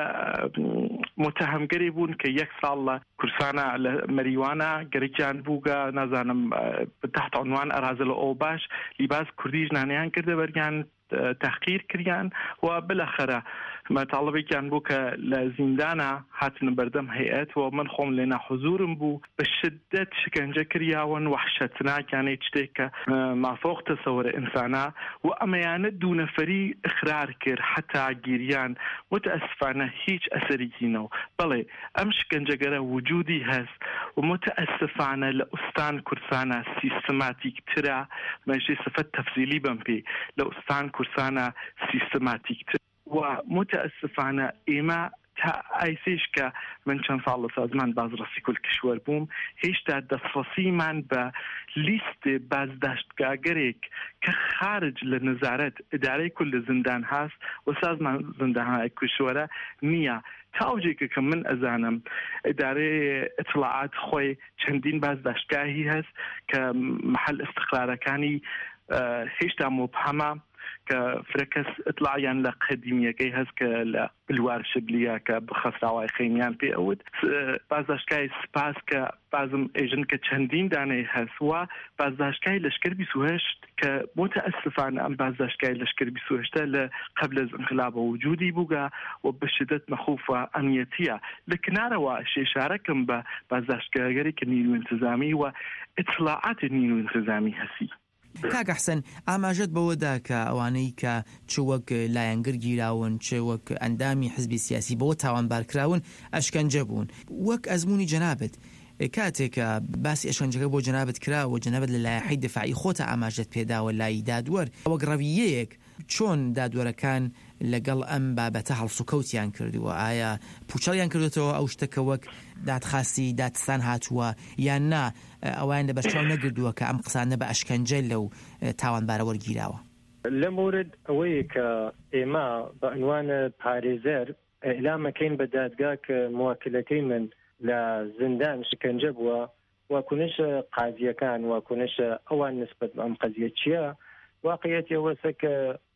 متهمگەری بوون کە 1 ساڵ لە کورسانە لە مەریوانە گەرەکیان بووگە نازانم تحت عنوان ئەرازل ئۆباش لیباس کوردی ژنانیان کردە بەریان تحقیر کریان و بالاخره مطالبێکیان بوو کە لە زیندانە هاتن بەردەم هەیەت و من خۆم لێنا حضورم بوو بە شدت شکنجە کریاون وحشەتناکیان هیچ شتێک کە مافۆق تەسەورە ئینسانە و ئەمەیانە 2 نەفەری ئخرار کرد حتا گیریان متأسفانە هیچ ئەسەرێکی نەوە. بەڵێ ئەم شکنجەگەرە وجودی هەست ومتأسفانە لە ئوستان کورسانە سیستماتیکترە مەژێ سفەت تەفزیلی بم پێ لە ئوستان کورسانە سیستماتیکتر و متأسفانە ئێمە تا ئایسێش کە من چەند ساڵ لە سازمان بازرسی کولکشوەر بووم هێشتا دەستڕەسیمان بە لیست بازداشتگاگەرێک کە خارج لە نەزارەت ئیدارەی کول لە زیندان هاست و سازمان زیندانهای کوشوەرە نییە. تاوجێکە کە من ئەزانم ئیدارەی ئیطلاعات خۆی چەندین بازداشتگاهی هەست کە محل استقرارەکانی هێشتا مبهەمە کە فرەکەس ئیطلاعیان لە قەدیمیەکەی هەست کە لە بلوار شبلیە کە بخەسراوای خەینیان پێ ئەوت بازداشتگای سپاس کە بازم ئێژن کە چەندین دانەی هەست و بازداشتگای لەشکر 28 کە متأسفانە ئەم بازداشتگای لەشکر 28 لە قبل از انقلاب وجودی بووگا و بەشدەت مەخوفە ئەمنیەتیە لە کنارەوە شێشارەکەم بە بازداشتگاگەرێکی نیرو انتظامی و ئیطلاعات نیرو انتظامی هەسی. کاک حسن ئاماژەت بەوەدا کە ئەوانەی کە چ وەک لایەنگر گیراون چ وەک ئەندامی حزبی سیاسی بەوە تاوانبارکراون ئەشکەنجە بوون وەک ئەزمموی جەنابەت کاتێکە باسی ئەشکەنجەکە بۆ جەنابەت کراوە جەنابەت لە لایحەی دفاعی خۆتە ئاماژەت پێداوە لای دادوەر وەک ڕەویەیەک چۆن دادوەرەکان لەگەڵ ئەم بابەتە هەڵسوکەوتیان کردووە ئایا پوچەڵیان کردوێتەوە ئەو شتەکە وەک دادخاستی دادستان هاتووە یان نا ئەوان لە بەرچاو نەگردووە کە ئەم قسانە بە ئەشکەنجە لەو تاوانبارە وەرگیراوە لە مورد ئەوەیە کە ئێمە بە عنوان پارێزەر ئێلامەکەین بە دادگا کە مواکلەکەی من لە زیندان شکنجە بووە واکونشە قازیەکان واکونشە ئەوان نسبەت بە ئەم قەزیە چییە واقعیەتی ئەوەسە کە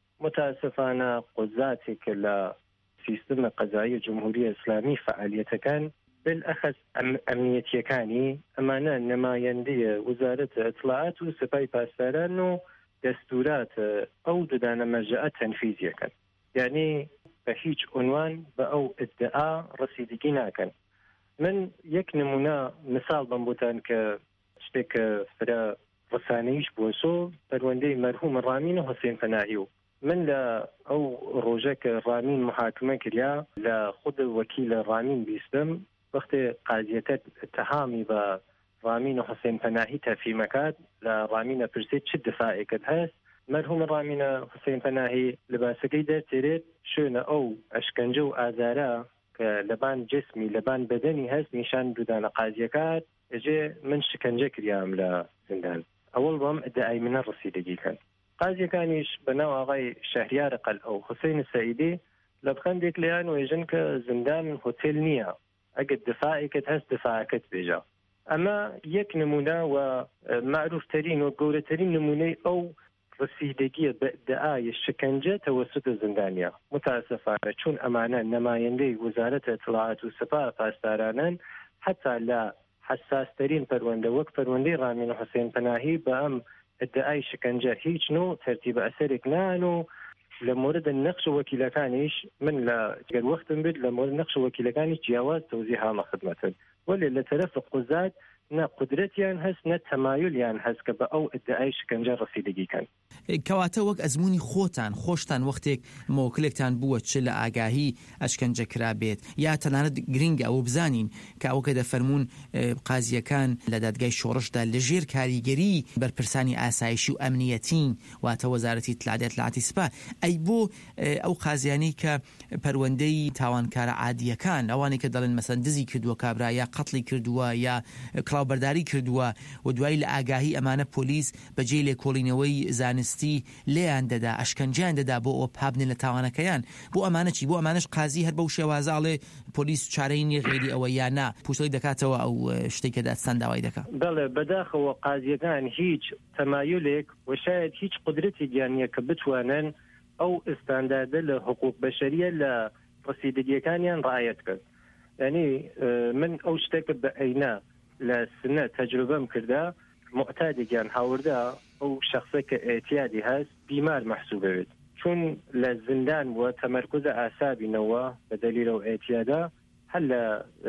متاسفانە قوزاتێکە لە سیستم قەزایی جمهوری ئیسلامی فعالیەتەکان بالأخص ئەمنیەتیەکانی ئەمانە نمایەندەیە وزارەت ئیطلاعات و سپای پاسداران و دەستورات ئەو ددانە مەرجەعە تەنفیزیەکەن یعنی بە هیچ عنوان بە ئەو ئیدعا ڕەسیدگی ناکەن. من یەک نمونە مثال بم بۆتان کە شتێک فرە ڕسانەیش بۆسۆ پەروەندەی مەرحوم ڕامین و حوسێن پەناهی و من لە ئەو ڕۆژە کە ڕامین محاکمە کریا لە خود وەکیل ڕامین بیستم وەختێ قازیەکە اتهامی بە ڕامین و حوسێن پەناهی تەفیمەکات لە ڕامینە پرسێت چ دفاعێکت هەست مەرحوم ڕامینە حوسێن پەناهی لەباسەکەی دەرتێرێت شوێنە ئەو ئەشکەنجە و ئازارە کە لەبان جسمی لەبان بەدەنی هەست نیشان دوودانە قازیەکات ئەجێ من شکنجە کریام لە زیندان ئەوڵ بەم ئەدعای منە ڕسیدگیکەن. قازیەکانیش بەناو ئاغای شەهریار قەلعە و حوسێن سەعیدی لە بخەندێک لەیان وێژن کە زیندان هۆتێل نییە ئەگەر دفاعێکت هەست دفاعەکەت بێژە. ئەمە یەک نمونە و معروفترین و گەورەترین نمونەی ئەو ڕسیدگیە بە ئیدعای شکنجە تەوەسوت زیندانیا متاسفانە چون ئەمانە نمایەندەی وزارەت ئیطلاعات و سپا پاسدارانن حتا لە حساسترین پەروەندە وەک پەروەندەی ڕامین و حوسێن پەناهی بە ئەم ئیدعای شکنجە هیچ نوع تەرتیبە ئەسەرێک نان و لە مورد نەخش وەکیلەکانیش من لە گەر وەختم بێت لە مورد نەخش وەکیلەکانی جیاواز تەوزیح هەمە خدمەتن ولی لە تەرەف قوزات نە قدرەتیان هەست نە تەمایلیان هەست کە بە ئەو ئیدعای شکنجە ڕسیدگیکەن. کەواتە وەک ئەزمموی خۆتان خۆشتان وەختێک مۆکلێکتان بووە چ لە ئاگاهی ئەشکەنجە کرابێت یا تەنانەت گرنگە ئەو بزانین کە ئەوکە دەفەرمونون قازیەکان لە دادگای شۆڕشدا لەژێر کاریگەری بەرپرسانی ئاسایشی و ئەمنیەتین واتە وەزارەتی ئیطلاعاتی سپا ئەی بۆ ئەو قازیانی کە پەروەندەی تاوانکارە عادیەکان ئەوانەی کە دەڵێن مەسەن دزی کردووە کابرا یا قەتڵی کردووە یا کڵاوبەرداری کردووە و دوای لە ئاگاهی ئەمانە پۆلیس بەجێ لێکۆڵینەوەی زانستی لێیان دەدا ئەشکەنجیان دەدا بۆ ئەوە پابنێ لە تاوانەکەیان بۆ ئەمانە چی بۆ ئەمانش قازی هەر بەو شێوازاڵێ پۆلیس چارەی نیە غێری ئەوە یانا پوشەڵی دەکاتەوە ئەو شتێکە دادستان داوای دەکات. بەڵێ بەداخەوە قازیەکان هیچ تەمایلێک و شاید هیچ قدرەتی گیانیە کە بتوانن ئەو ئستانداردە لە حقوق بەشەریە لە ڕسیدگیەکانیان ڕعایەت کرد. یعنی من ئەو شتێکە بە عەینە لە سنە تەجروبەم کردا معتادێکیان هاوردا ئەو شخصە کە ئێتیادی هەست بیمار مەحسوبەوێت چون لە زیندان وە تەمەرکوزە ئاسابینەوە بە دەلیلە و ئێتیادا هەر لە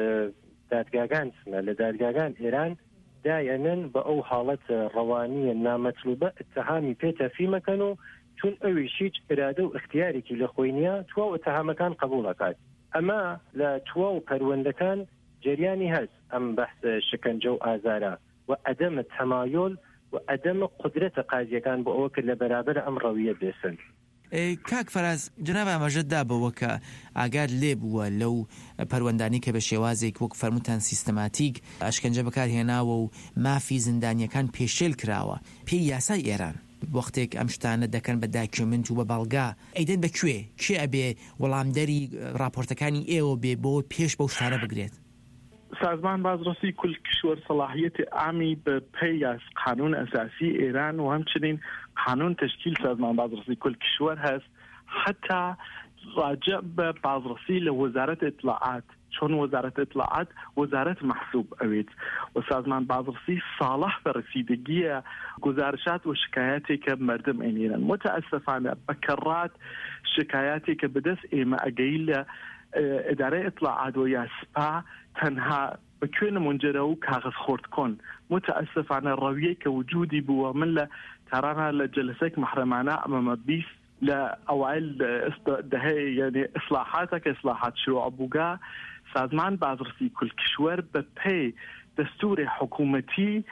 دادگاگان سنە لە دادگاگان ئێران دایەنن بە ئەو حاڵەت ڕەوانیە نامەطلوبە اتهامی پێ تەفیمەکەن و چون ئەویش هیچ ئرادە و اختیارێکی لە خۆی نییە تواو اتهامەکان قبوڵەکات. ئەمە لە تواو پەروەندەکان جرياني هز أم بحث شكنجة وآزارة وعدم التمايل وعدم قدرة قاضي كان بأوكل لبرابر أم روية بيسن. کاک فراز جناب ئاماژەتدا بەوە کە ئاگار لێ بووە لەو پەروەندانی کە بە شێوازێک وەک فەرمووتان سیستەماتیک ئەشکەنجە بەکارهێناوە و مافی زیندانیەکان پێشێل کراوە پێی یاسای ئێران وەختێک ئەم شتانە دەکەن بە داکیومنت و بە بەڵگا ئەیدەن بەکوێ کێ ئەبێ وەڵامدەری راپۆرتەکانی ئێوە بێ بۆ پێش بەو شتانە بگرێت؟ سازمان بازرسی کل کشور صلاحیت عامی به پی از قانون اساسی ایران و همچنین قانون تشکیل سازمان بازرسی کل کشور هست حتی راجع به بازرسی لوزارت اطلاعات چون وزارت اطلاعات وزارت محسوب اوید و سازمان بازرسی صالح به رسیدگی گزارشات و شکایاتی که مردم ایران متاسفانه بکرات شکایاتی که بدست ایمه اگیل اداره اطلاعات و یا سپا تنها بكون منجرو كاغذ خورد كون متاسفانه رويه كوجودي بو من ترانا لجلسك محرمانه امام بيس لاوائل دهي يعني اصلاحات شروع بوغا سازمان بازرسي كل كشور ببي دستور حكومتي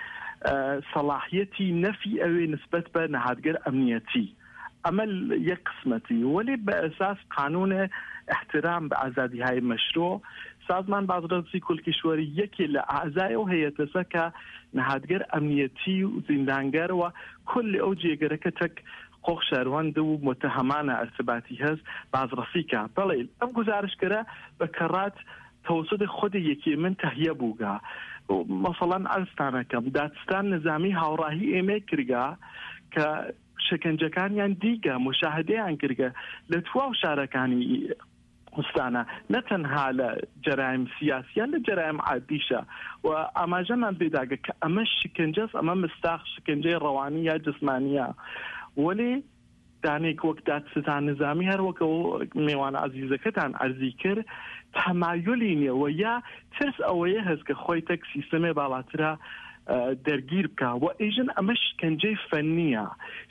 صلاحيتي نفي او نسبه بنهادجر امنيتي عمل يقسمتي ولي باساس قانون احترام بازادي هاي المشروع سازمان بازرسی کل کشوری یکی لأعضای و هیئت سکا نهادگر امنیتی و زندانگر و کل او جیگر کتک قوق شهروند و متهمان ارتباطی هست بازرسی که بله ام گزارش کرده بکرات توسط خود یکی من تهیه بوگا مثلا ارستانه کم دادستان نظامی هاوراهی ایمه کرگا که شکنجکان یان دیگه مشاهده یان کرگا لتواو شارکانی مستانه نه تنها لجرائم سیاسیه لجرائم عادیشه و اما جمع بیداگه که اما شکنجه اما مستاق شکنجه روانی یا جسمانیه ولی دانیک وقت دادستان نظامی هر وقت میوان عزیزه کتان عرضی کرد تمایلی نیه و یا ترس اویه هست که خوی تک سیستم بالاتره درگیر بکه و ایجن اما شکنجه فنیه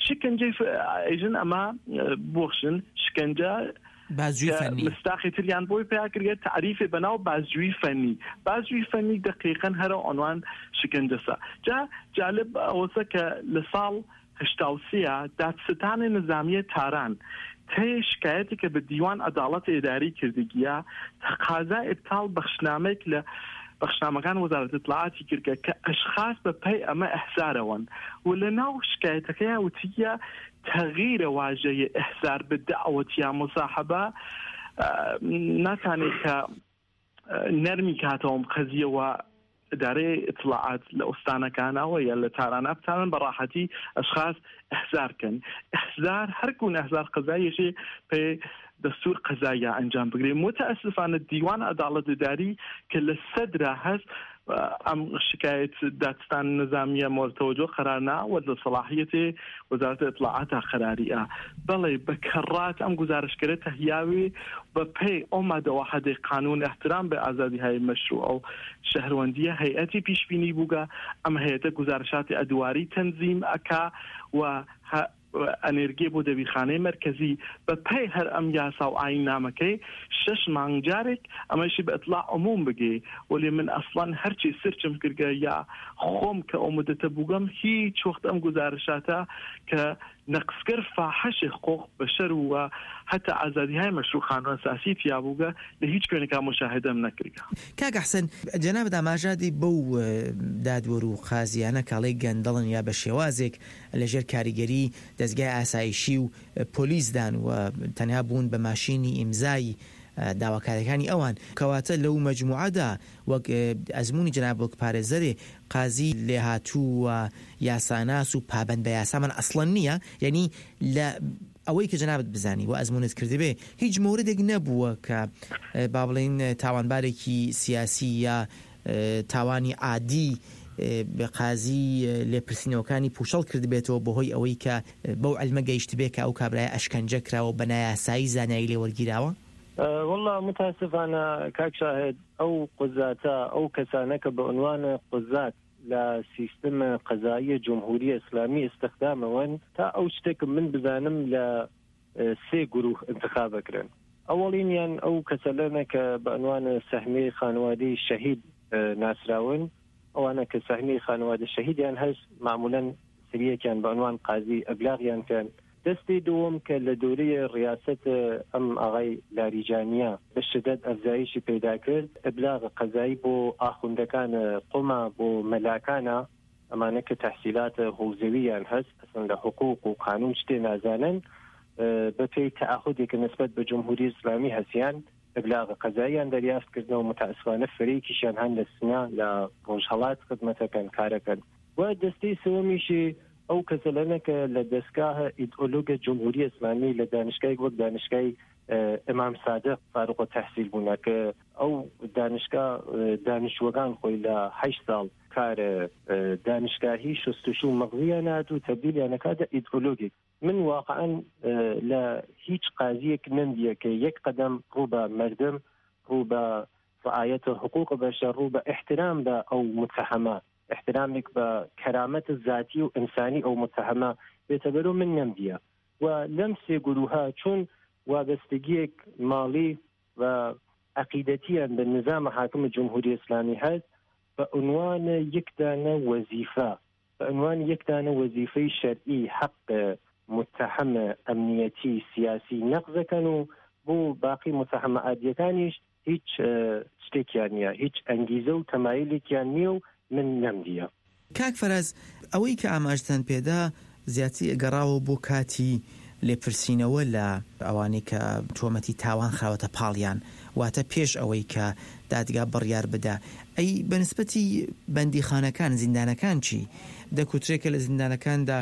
ایجن اما بوخشن شکنجه بازجویی فنی مستاخی تریان بوی پیاکریه تعریف بناو بازجویی فنی دقیقا هر عنوان شکنجه سا جا جالب اوسا که لسال هشتاوسیه دادستان نظامی تاران تی شکایتی که به دیوان عدالت اداری کردگیه تقاضا ابطال بخشنامه كان وزارة اطلاعاتی کرده که اشخاص به پی اما احزارون ولناو شکایتك یا وتیه تغییر واژه احزار بالدعوة یا مصاحبه نتانی که نرمی کاتهم قضیه و اداره اطلاعات لاستانه كان ويا لتارانا بتاعن براحتي اشخاص احزار كان احزار هر كون احزار قضايا شيء في دستور قضايا انجام بگیره متاسفانه دیوان عدالت اداری که لصدره هست ام شکایت دادستان نظامیه مورد توجه قرار نه و صلاحیت وزارت اطلاعات قراریه بله بکرات ام گزارش کرده تهیاوی و پی اومده واحد قانون احترام به آزادی های مشروع و شهروندی هیئتی پیش بینی بوگا ام هیئت گزارشات ادواری تنظیم اکا و انرژی بوده بیخانه مرکزی به پی هر ام یاسا و آیین نامکی 6 مانگ جارک امایشی به اطلاع عموم بگی ولی من اصلا هرچی سرچم کرده یا خوم که اومده تبوگم هیچ وقت ام گزارشاته که نقصكر فاحش حقوق بشر و حتى آزادی های مشروع قانون اساسی تیابوگا لهیچ کنی که مشاهده من نکرگا کاک احسن جناب داماژادی بو دادور و قازیانه کاڵی گەندەڵن یا بە شێوازێک لەژێر کاریگەری دەستگای ئاسایشی و پۆلیس دان و تەنها بوون بە ماشینی ئیمزایی داواکاریەکانی ئەوان کەواتە لەو مەجموعەدا وەک ئەزمموی جناب وەک پارێزەرێ قازی لێهاتوو و یاساناس و پابند بە یاسامان ئەسڵەن نییە یعنی لە ئەوەی کە جنابت بزانی و ئەزمونت کردبێ هیچ مۆردێک نەبووە کە با بڵێن تاوانبارێکی سیاسی یا تاوانی عادی بە قازی لێپرسینەوەکانی پوشەڵ کردبێتەوە بەهۆی ئەوەی کە بەو عەلمە گەیشت بێ کە ئەو کابرایە ئەشکەنجە کراوە بە نایاسایی زانایی لێوەرگیراوە والله متاسفانه كاك شاهد او قزاتا او كسانك بعنوان قزات لسيستم قضائية جمهورية إسلامية استخدامه وان تا اوشتك من بزانم لسي گروه انتخاب كرن ئەوڵینیان ئەو کەسەلەنە کە بە عنوان سەهمی خانوادەی شەهید ناسراون ئەوانە کە سەهمی خانوادە شەهیدیان هەست معمولاً سریەکیان بە عنوان قازی ئەبلاغیان کەن. دەستی دووەم کە لە دوورەیە ڕیاست ئەم ئاغای لاریجانیە بە شدەت ئەفزایشی پەیدا کرد ئەبلاغ قەزایی بۆ ئاخوندەکانە قوما بۆ مەلاکانە ئەمانە کە تەحسیلات حوزەوییان هەست ئەسڵ لە حقوق و قانون شتێ نازانن بە پێی تەعهودێک نسبەت بە جمهوری ئیسلامی هەسیان ئەبلاغ قەزاییان دەریافت کردنەوە متاسفانە فەرێکیشیان هەن لە سنە لە ڕۆژهەڵات خزمەتەکەن کارەکەن. و دەستەی سەوەمیشی ئەو کەسەلەنە کە لە دەستگاهە ئیدئۆلۆگە جمهوری ئیسلامی لە دانشگای وەک دانشگای ئەمام سادق فارغ التەحسیل بوونا کە ئەو دانشگا دانیشتوەکان خۆی لە 8 ساڵ کارە دانشگاهی شستشو مەغزیان هات و تەبدیلیان نەکاتە ئیدئۆلۆگیک. من واقعا لە هیچ قازیەک نەندیە کە یەک قەدەم ڕوو بە مردم ڕوو بە رعایەت حقوق بەشەر ڕوو بە احترام بە ئەو متهمە احترامێک بە کەرامەت ذاتی و ئینسانی ئەو متهمە بێتەبەرۆ من نەمدیە. و لەم سێ گروها چون وابەستگیەک ماڵی و عقیدەتیان بە نظام حاکم جمهوری ئیسلامی هەست بە عنوان یەکدانە وەزیفە بە عنوان یەکدانە وەزیفەی شەرعی حق متهم ئەمنیەتی سیاسی نەقزەکەن و بۆ باقی متهمە عادیەکانیش هیچ شتێکیان نییە هیچ ئەنگیزە و تەمایلێکیان نییە و من نەمدیە. کاک فەرەز ئەوەی کە ئاماژتان پێدا زیاتری ئەگەڕاوە بۆ کاتی لێپرسینەوە لە ئەوانەی کە تۆمەتی تاوان خراوەتە پاڵیان واتە پێش ئەوەی کە دادگا بڕیار بدا. ئەی بەنسبەتی بەندیخانەکان زیندانەکان چی دەکوترێکە لە زیندانەکاندا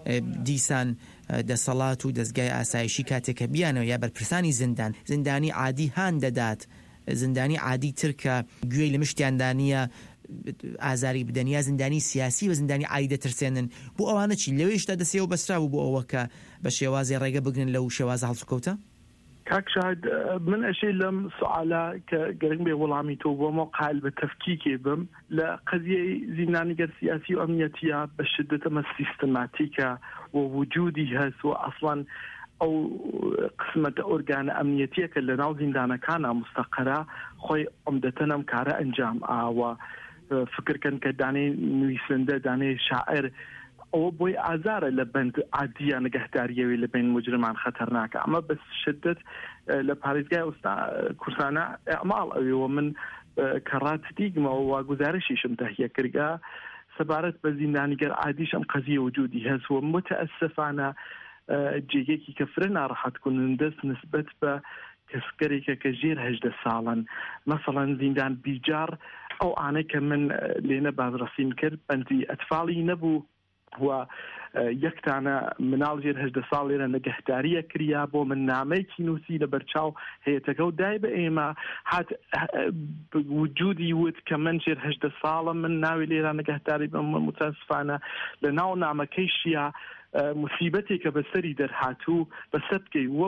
دیسان دەسەڵات و دەستگای ئاسایشی کاتێکە بیانەوە یا بەرپرسانی زیندانی عادی هان دەدات زیندانی عادی ترکە گوێی لە مشتیاندانیە ئازاری بدەنیا زیندانی سیاسی و زیندانی عادی دەترسێنن بۆ ئەوانە چی لەوێشتا دەسێەوە بەسراوە بۆ ئەوە کە بە شێوازی ڕێگە بگرن لەو شێوازە هەڵسوکەوتە؟ کاک شاهد من ئەشەی لەم سوالە کە گەرنگ بێ وەڵامی تۆ بۆمە قایل بە تەفکیکێ بم لە قەزیەی زیندانیگەر سیاسی و ئەمنیەتیە بە شدت ئەمە سیستماتیکە و وجودی هەست و ئەسڵەن ئەو قسمەتە ئۆرگانە ئەمنیەتیە کە لە ناو زیندانەکانە مستەقەرە خۆی عمدەتەن ئەم کارە ئەنجام ئاوە فکرکەن کە دانەی نویسندە دانەی شاعر ئەوە بۆی ئازارە لە بەند عادیە نەگەهداریەوەی لە بین مجرمان خەتەرناکە ئەمە بە شدت لە پارێزگای کورسانە ئەعماڵ ئەوەوە من کەڕات دیگمەوە وا گزارشیشم تەهیە کردگا سەبارەت بە زیندانیگەر عادیش ئەم قەزیە وجودی هەستوە متەئەسفانە جێگەیەکی کە فرە ناڕەحەت کنندەست نسبەت بە کەسکەرێکە کە ژێر 18 ساڵن مەسەڵەن زیندان بیجار ئەو ئانەی کە من لێنە بازرسیم کرد بەندی ئەتفاڵی نەبوو و یەکتانە مناڵ ژێر 18 ساڵ لێرە نەگەهداریە کریا بۆ من نامەیەکی نووسی لە بەرچاو هەیەتەکە و دای بە ئێمە هات وجودی وت کە من ژێر 18 ساڵم من ناوی لێرە نەگەهداری بە متاسفانە لە ناو نامەکەیشیە مصیبەتێکە بەسەری دەرهاتوو بەسەر بکەی و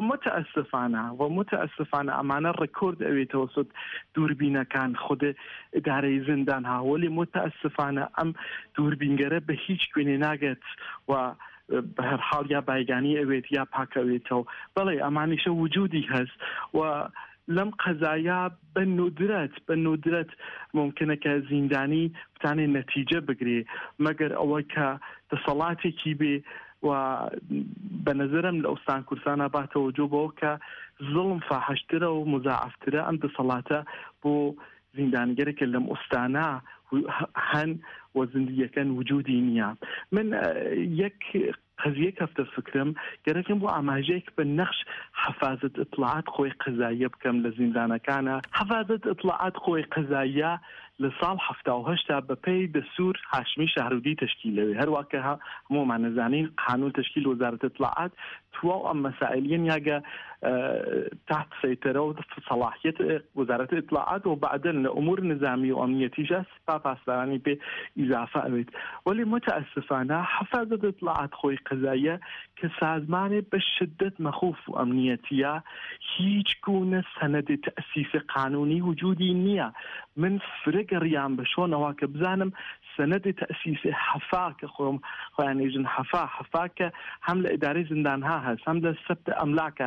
متەئەسفانە ئەمانە ڕێکۆرد ئەوێتەوە سوت دووربینەکان خودە ئیدارەی زیندان هاوڵی متەئەسفانە ئەم دووربینگەرە بە هیچ کوێنێ ناگێت و بە هەر حاڵ یا بایگانی ئەوێت یا پاکەوێتەوە بەڵێ ئەمانیشە وجودی هەست و لەم قەزایە بە ندرەت ممکنە کە زیندانی بتانێ نەتیجە بگرێ مەگەر ئەوە کە دەسەڵاتێکی بێ و بە نەزەرم لە ئەوستان کورسانە باتەوە جۆ بەوە کە زڵم فاحشترە و مزاعفترە ئەم دەسەڵاتە بۆ زیندانگەرێکە لەم ئوستانە هەن و زندیەکەن وجودی نییە. من یەک قەزیەک هەفتە فکرم گەرەکەم بۆ ئاماژەیەک بە نەخش حەفاظەت ئیطلاعات خۆی قەزاییە بکەم لە زیندانەکانە. حەفاظەت ئیطلاعات خۆی قەزاییە لە ساڵ 1970 بەپێی دەستور هاشمی شارودی تشکیلەوێ هەروەکە هەمومان نەزانین قانون تشکیل وەزارەت ئیطلاعات تواو ئەم مەسائلین یاگە تحت سيطرة وصلاحية وزارة الإطلاعات وبعدين الأمور النظامية وأمنيتي جاس باباستاني بإضافة أويت ولي متأسفانا حفاظة الإطلاعات خوي قضايا كسازماني بشدة مخوف وأمنيتية هيج كون سند تأسيس قانوني وجودي نية من فرق ريان بشون واكب زانم سند تأسيس حفاك خوام يعني جن حفاك هم لإداري زندانها هست هم للسبت أملاكها هست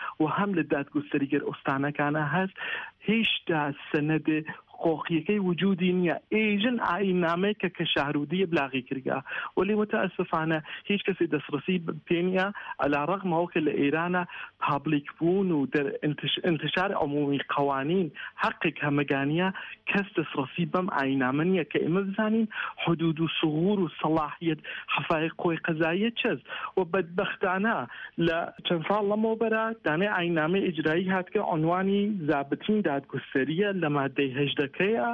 و هەم لە دادگستەریگەر ئۆستانەکانە هەست هێشتا سەنەدێ حقوقیەکەی وجودی نییە ئێژن ئاینامەیەکە کە شارودیە بلاغی کردگا ولی متاسفانە هیچ کەسی دەستڕسی پێ نییە ئەلا ڕەغمەوە کە لە ئێرانە پابلیک بوون و انتشار عمومی قوانین حقێک هەمەگانیە کەس دەستڕسی بەم ئاینامە نییە کە ئێمە بزانین حدود و سغور و سەلاحیەت حەفای خۆی قەزاییە چەس و بەدبەختانە لە چەند ساڵ لەمەوە بەرە دانێ ئاینامەی ئیجرایی هاتکە عنوانی زابطین دادگستەریە لە مادەی 18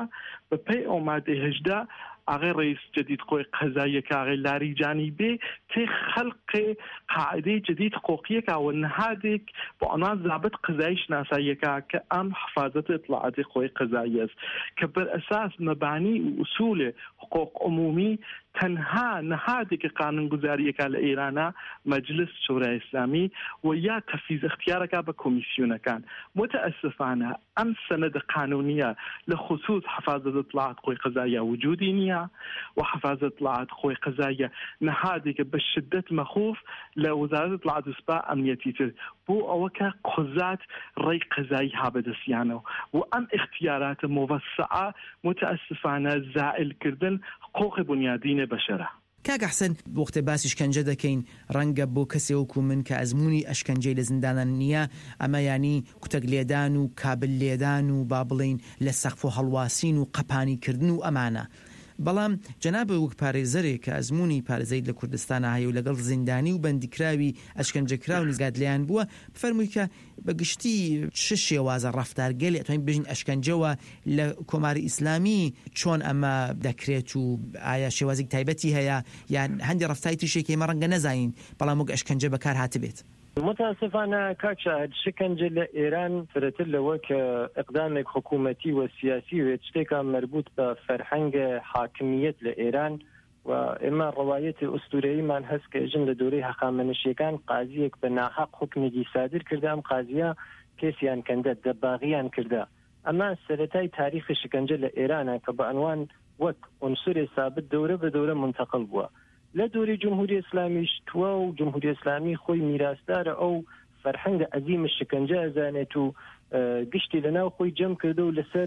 بەپێی ئەو مادەی 18 ئاغای ڕئیس جدید خۆی قەزاییەکە ئاغای لاریجانی بێ کە خەڵقی قاعدەی جدید حقوقیەکە و نەهادێک بۆ ئەنان زابط قەزایی شناساییەکە کە ئەم حفاظەت اطلاعاتی خۆی قەزایی است کە بەر ئەساس مەبانی و ئوسولی حقوق عمومی تەنها نەهادێکی قانونگوزاریەکە لە ئێرانە مەجلس شورای ئیسلامی و یا تەفیز اختیارەکە بە کۆمیسیۆنەکان متأسفانە ئەم سەنەدە قانونیە لە خصوص حفاظەت اطلاعات خۆی قەزاییە وجودی نییە و حفاظەت اطلاعات خۆی قەزاییە نەهادێکە بە شدت مەخوف لە وەزارەت اطلاعات و سوپا ئەمنیەتی تر بۆ ئەوە کە قۆزات ڕێی قەزایی هابەدەستیانەوە و ئەم اختیاراتە موەسعە متأسفانە زائلکردن حقوقی بنیادینە بەشەرە. کاک حەسەن وەختە باسی شکنجە دەکەین ڕەنگە بۆ کەسێ وەکو من کە ئەزمموی ئەشکەنجەی لە زیندانە نییە ئەمە ینی کوتەک لێدان و کابل لێدان و با بڵین لە سەقف و هەڵواسین و قەپانیکردن و ئەمانە بەڵام جەناب وەک پارێزەرێک کە ئەزمموی پارێزەی لە کوردستانە هەیە و لەگەڵ زیندانی و بەندیکراوی ئەشکەنجەکرا و نزگات لیان بووە بفەرمووی کە بەگشتی چ شێوازە ڕەفتارگەلی ئەتوانین بژین ئەشکەنجەوە لە کۆماری ئیسلامی چۆن ئەمە دەکرێت و ئایا شێوازێک تایبەتی هەیە یان هەندی ڕەفتای تیشێکی ئێمە ڕەنگە نەزانین بەڵام وەک ئەشکەنجە بەکار هاتبێت. متاسفانە کاک شاهد شکنجە لە ئێران فرەتر لەوە کە ئەقدامێک حکوومەتی و سیاسی وێت شتێکە مربوط بە فەرهەنگە حاکمیت لە ئێران و ئێمە ڕەوایەتی ئوستورەییمان هەست کە ژن لە دورەی هەقامەنشیەکان قازیەک بە ناحەق حکمێکی سادر کرده ئەم قازیە کێسیان کەندە دەباغیان کردە ئەمە سەرەتای تاریخی شکنجە لە ئێرانە کە بە ئەنوان وەک عنصری ثابت دەورە بە دەورە منتقل بووە لە دووری جمهوری ئیسلامیش تووە و جمهوری ئیسلامی خۆی میراثدارە ئەو فەرهەنگە عەزیمە شکنجە ئەزانێت و گشتی لەناو خۆی جەم کردو و لەسەر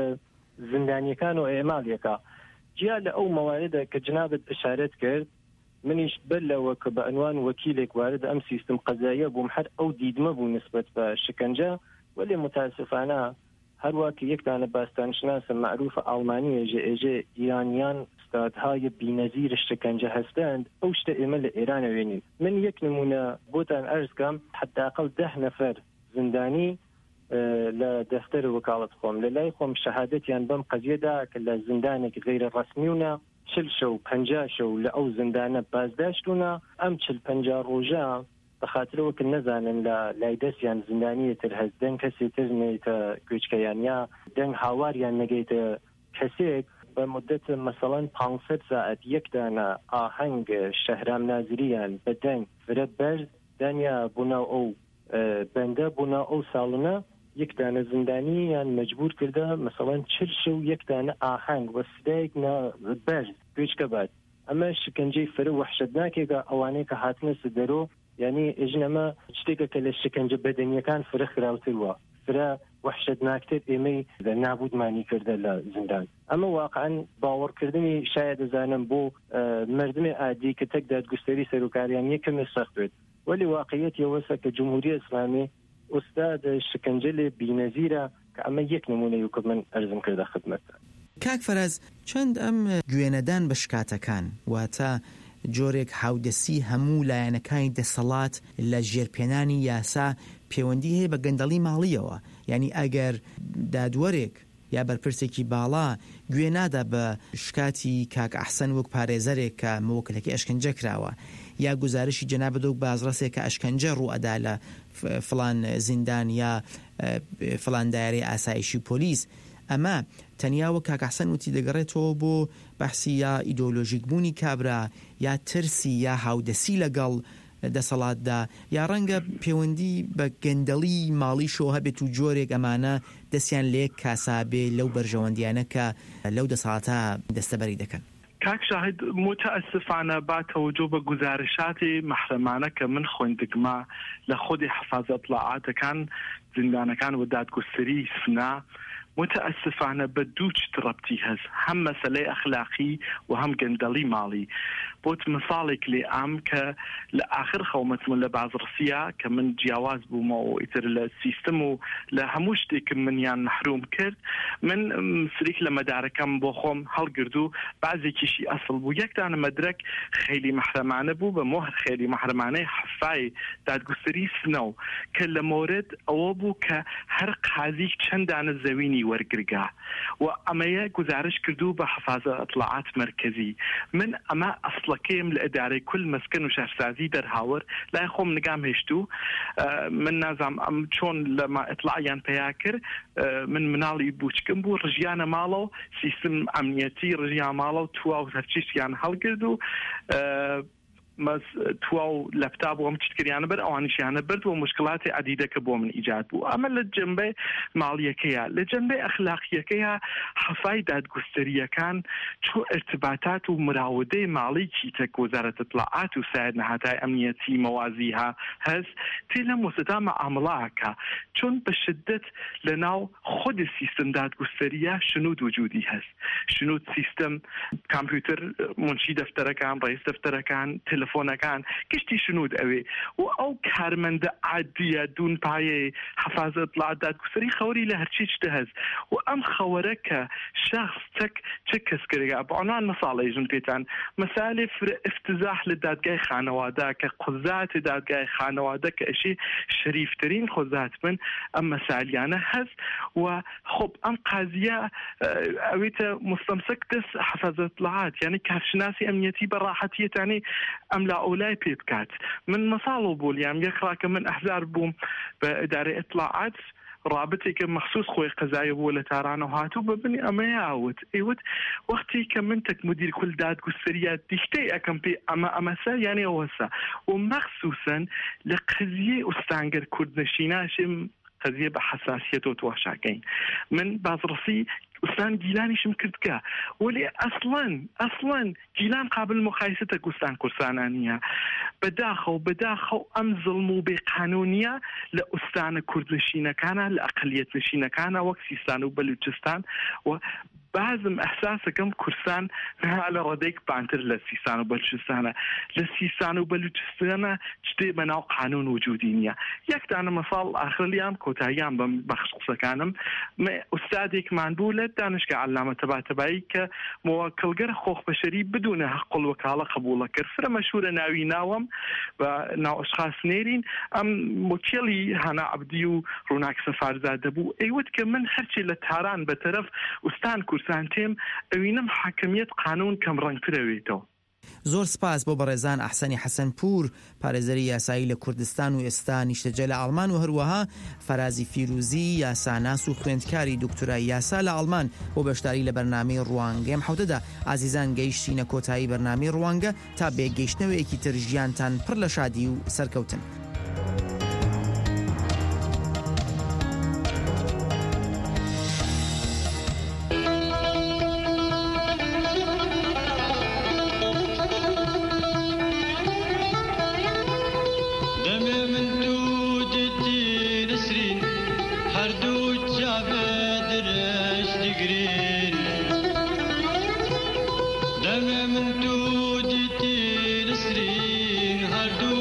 زیندانیەکان و ئێماڵیەکە جیا لە ئەو مەواردە کە جنابت ئشارەت کرد منیش بەر لەوە کە بە ئەنوان وەکیلێک وارد ئەم سیستم قەزاییە بووم هەر ئەو دیدمە بوو نسبەت بە شکنجە وەلێ متاسفانە هەروە کە یەکدانە باستانشناسە معروفە ئاڵمانیە ژێژێ ئیرانیان استادهای بینەزیر شکنجە هەستند ئەو شتە ئێمە لە ئێرانە وێنین من یەک نمونە بۆتان ئەرزکەم حداقل 10 نەفەر زیندانی لە دەفتەر وەکاڵەت خۆم لە لای خۆم شەهادەتیان بەم قەزیەدا کە لە زیندانێک غیرە ڕەسمیونە 40 شەو 50 شەو لە ئەو زیندانە بازداشتونە ئەم 40-50 ڕۆژە بەخاطرەوە کە نەزانن لە لای دەستیان زیندانیەتر هەست دەنگ کەسێ تر نێتە گوێچکەیان یا دەنگ هاواریان نەگەیتە کەسێک بە مدت مەسەڵەن 500 ساعت یەکدانە ئاهەنگ شەهرام نازریان بە دەنگ فرە بەرز دانیا بووناو ئەو بەندە بووناو ئەو ساڵنە یەکدانە زیندانیان مەجبور کردە مەسەڵەن 40 شەو یەکدانە ئاهەنگ وە سدایەک بەرز گوێچکە بات ئەمە شکنجەی فرە وەحشەتناکێکە ئەوانەیە کە هاتنە سدەرۆ یعنی ئێژنەمە شتێکە کە لە شکنجە بەدەنیەکان فرە خراوتروە فرە وەحشەتناکتر ئێمەی نابودمانی کردە لە زیندان ئەمە واقعا باوەڕکردنی شاید دەزانم بۆ مردمی عادی کە تەک دادگستەری سەرۆکاریان یەکەمێ سەخت بێت ولی واقعیەتی ئەوەسە کە جمهوری ئیسلامی ئوستاد شکنجە لێ بینەزیرە کە ئەمە یەک نمونەیە کە من ئەرزم کردە خدمەتتان. کاک فەرەز چەند ئەم گوێنەدان بە شکاتەکان واتە جۆرێک هاودەسی هەموو لایەنەکانی دەسەڵات لە ژێرپێنانی یاسا پەیوەندی هەیە بە گەندەڵی ماڵیەوە یعنی ئەگەر دادوەرێک یا بەرپرسێکی باڵا گوێ نادا بە شکاتی کاک ئەحسەن وەک پارێزەرێک کە مەوەکلەکەی ئەشکەنجە کراوە یا گزارشی جەنابەت وەک بازڕەسێک کە ئەشکەنجە ڕوئەدا لە فڵان زیندان یا فڵان دایرەی ئاسایشی پۆلیس ئەمە تەنیاوە کاک ئەحسەن وتی دەگەڕێتەوە بۆ بەحسی یا ئیدۆلۆژیک بوونی کابرا یا ترسی یا هاودەسی لەگەڵ دەسەڵاتدا یا ڕەنگە پەیوەندی بە گەندەڵی ماڵی شۆ هەبێت و جۆرێک ئەمانە دەستیان لێک کاسابێ لەو بەرژەوەندیانە کە لەو دەسەڵاتە دەستەبەری دەکەن. کاک شاهد متاسفانه با توجه به گزارشات محرمانه که من خوندگما لخود حفاظ اطلاعات کان زندانکان و دادگستری سنا متاسفانه به دوو ربطی هەست هەم مەسەلەی ئەخلاقی و هەم گەندەڵی ماڵی بۆت مثالێک لێ ئام کە لە ئاخر خەومەتمە لە بازرسیە کە من جیاواز بوومەوە ئیتر لە سیستم و لە هەموو شتێکم منیان محروم کرد من سریک لە مەدارەکەم بۆ خۆم هەڵگرت و بازێکیشی ئەسڵ بوو یەکدانە مەدرک خێلی محرمانە بوو بە مۆهر خێلی محرمانەی حەفای دادگستری سنەو کە لە مۆرد ئەوە بوو کە هەر قازیک چەندانە زەوینی وەرگرگا و ئەمەیە گزارش کردو بە حفاظە ئەطلاعات مرکزی من ئەمە ئەسڵەکەیم لە ئەدارەی کول مەسکن و شەرسازی دەرهاور لای خۆم نگام هێشتو من نازام ئەم چۆن لەما ئەطلاعیان پێیا کرد من مناڵی بوچکم بوو ڕژیانە ماڵە و سیستم ئەمنیەتی ڕژیان ماڵە و تواو هەرچیشتیان هەڵگرت و تواو لەپتاب و ئەم چتکریانە بەر ئەوانیشیانە برد و مشکلاتی عدیدەکە بۆ من ئیجاد بوو ئەمە لە جەنبەی ماڵیەکەیە لە جەنبەی ئەخلاقیەکەیە حەفای دادگستریەکان چۆ ارتباطات و مراودەی ماڵی کیتە وەزارەت اطلاعات و سایر نەهاتای ئەمنیەتی مەوازیها هەست تێ لەم وەسەدا مەعامڵەکە چۆن بە شدت لەناو خود سیستم دادگستریە شنود وجودی هەست شنود سیستم کامپیوتر منشی دەفتەرەکان ڕئیس دەفتەرەکان تلفۆنەکان گشتی شنود ئەوێ و ئەو کارمەندە عادیە دوونپایەی حەفاظە ئەطلاعات دادگستری خەوەری لە هەرچی شتە هەست و ئەم خەوەرە کە شخص چه کەسکرێگا بە عنوان مەساڵێژن پێتان مەسالێ افتزاح لە دادگای خانەوادە کە قوزاتی دادگای خانەوادە کە ئەشی شەریفترین قوزات بن ئەم مەسالیانە هەست و خۆب ئەم قازیە ئەوێتە مستەمسک دەست حەفاظە ئەطلاعات یعنی کارشناسی ئەمنیەتی بەڕاحەتیەتانی ئەم لا ئەولای پێ بکات من مەساڵ بۆلیام یەکڕاکە من ئەحزار بووم بە ئیدارەی ئەطلاعات رابطێکە مەخصوص خۆی قەزایە بووە لە تارانە هاتوو ببنی ئەمەیە ئاوت ئێوت وەختی کە من تەک مدیر کول دادگستریە دیشتەی ئەەکەم پێ ئەمەسە یعنی ئەوەسە و مەخصوصەن لە قزیە ئوستانگەر کوردنشیناشم قضیه به حساسیت و تواشاکین من بازرسی استان گیلانیشم کردگا ولی اصلا گیلان قابل مقایسه تا گستان کرسانانیه بداخو ام ظلم و بقانونیه لأستان کردنشینکانه لأقلیت نشینکانه وەک سیستان و بلوچستان و بعضم احساسكم كرسان على رديك بانتر لسيسان وبلوچستان لسيسان وبلوچستان جدي بناو قانون وجودينيا يكتانا مثال اخر اليوم كوتايام بخش قصكانم استاذك منبولة دانشگاه علامة تبعي كموكلگر حقوق بشري بدون حق الوكالة قبول كرفر مشهورة ناوي ناوم وناو اشخاص نيرين ام موكيلي هانا عبديو روناك سفارزاده بو ايوت كمن هرچي لتاران بطرف استان سانتیم ئەوینم حاکمیت قانون کەم ڕەنگترەوێتەوە. زۆر سپاس بۆ بەڕێزان ئەحسەنی حەسەن پور پارێزەری یاسایی لە کوردستان و ئێستا نیشتەجە لە ئەڵمان و هەروەها فەرازی فیروزی یاساناس و خوێندکاری دکتۆرای یاسا لە ئەڵمان بۆ بەشداری لە بەرنامەی ڕوانگەم حەوتەدا ئازیزان گەیشتینە کۆتایی بەرنامەی ڕوانگە تا بێگەیشتنەوەیەکی تر ژیانتان پڕ لە شادی و سەرکەوتن. من تو دیتی نسرین هر دو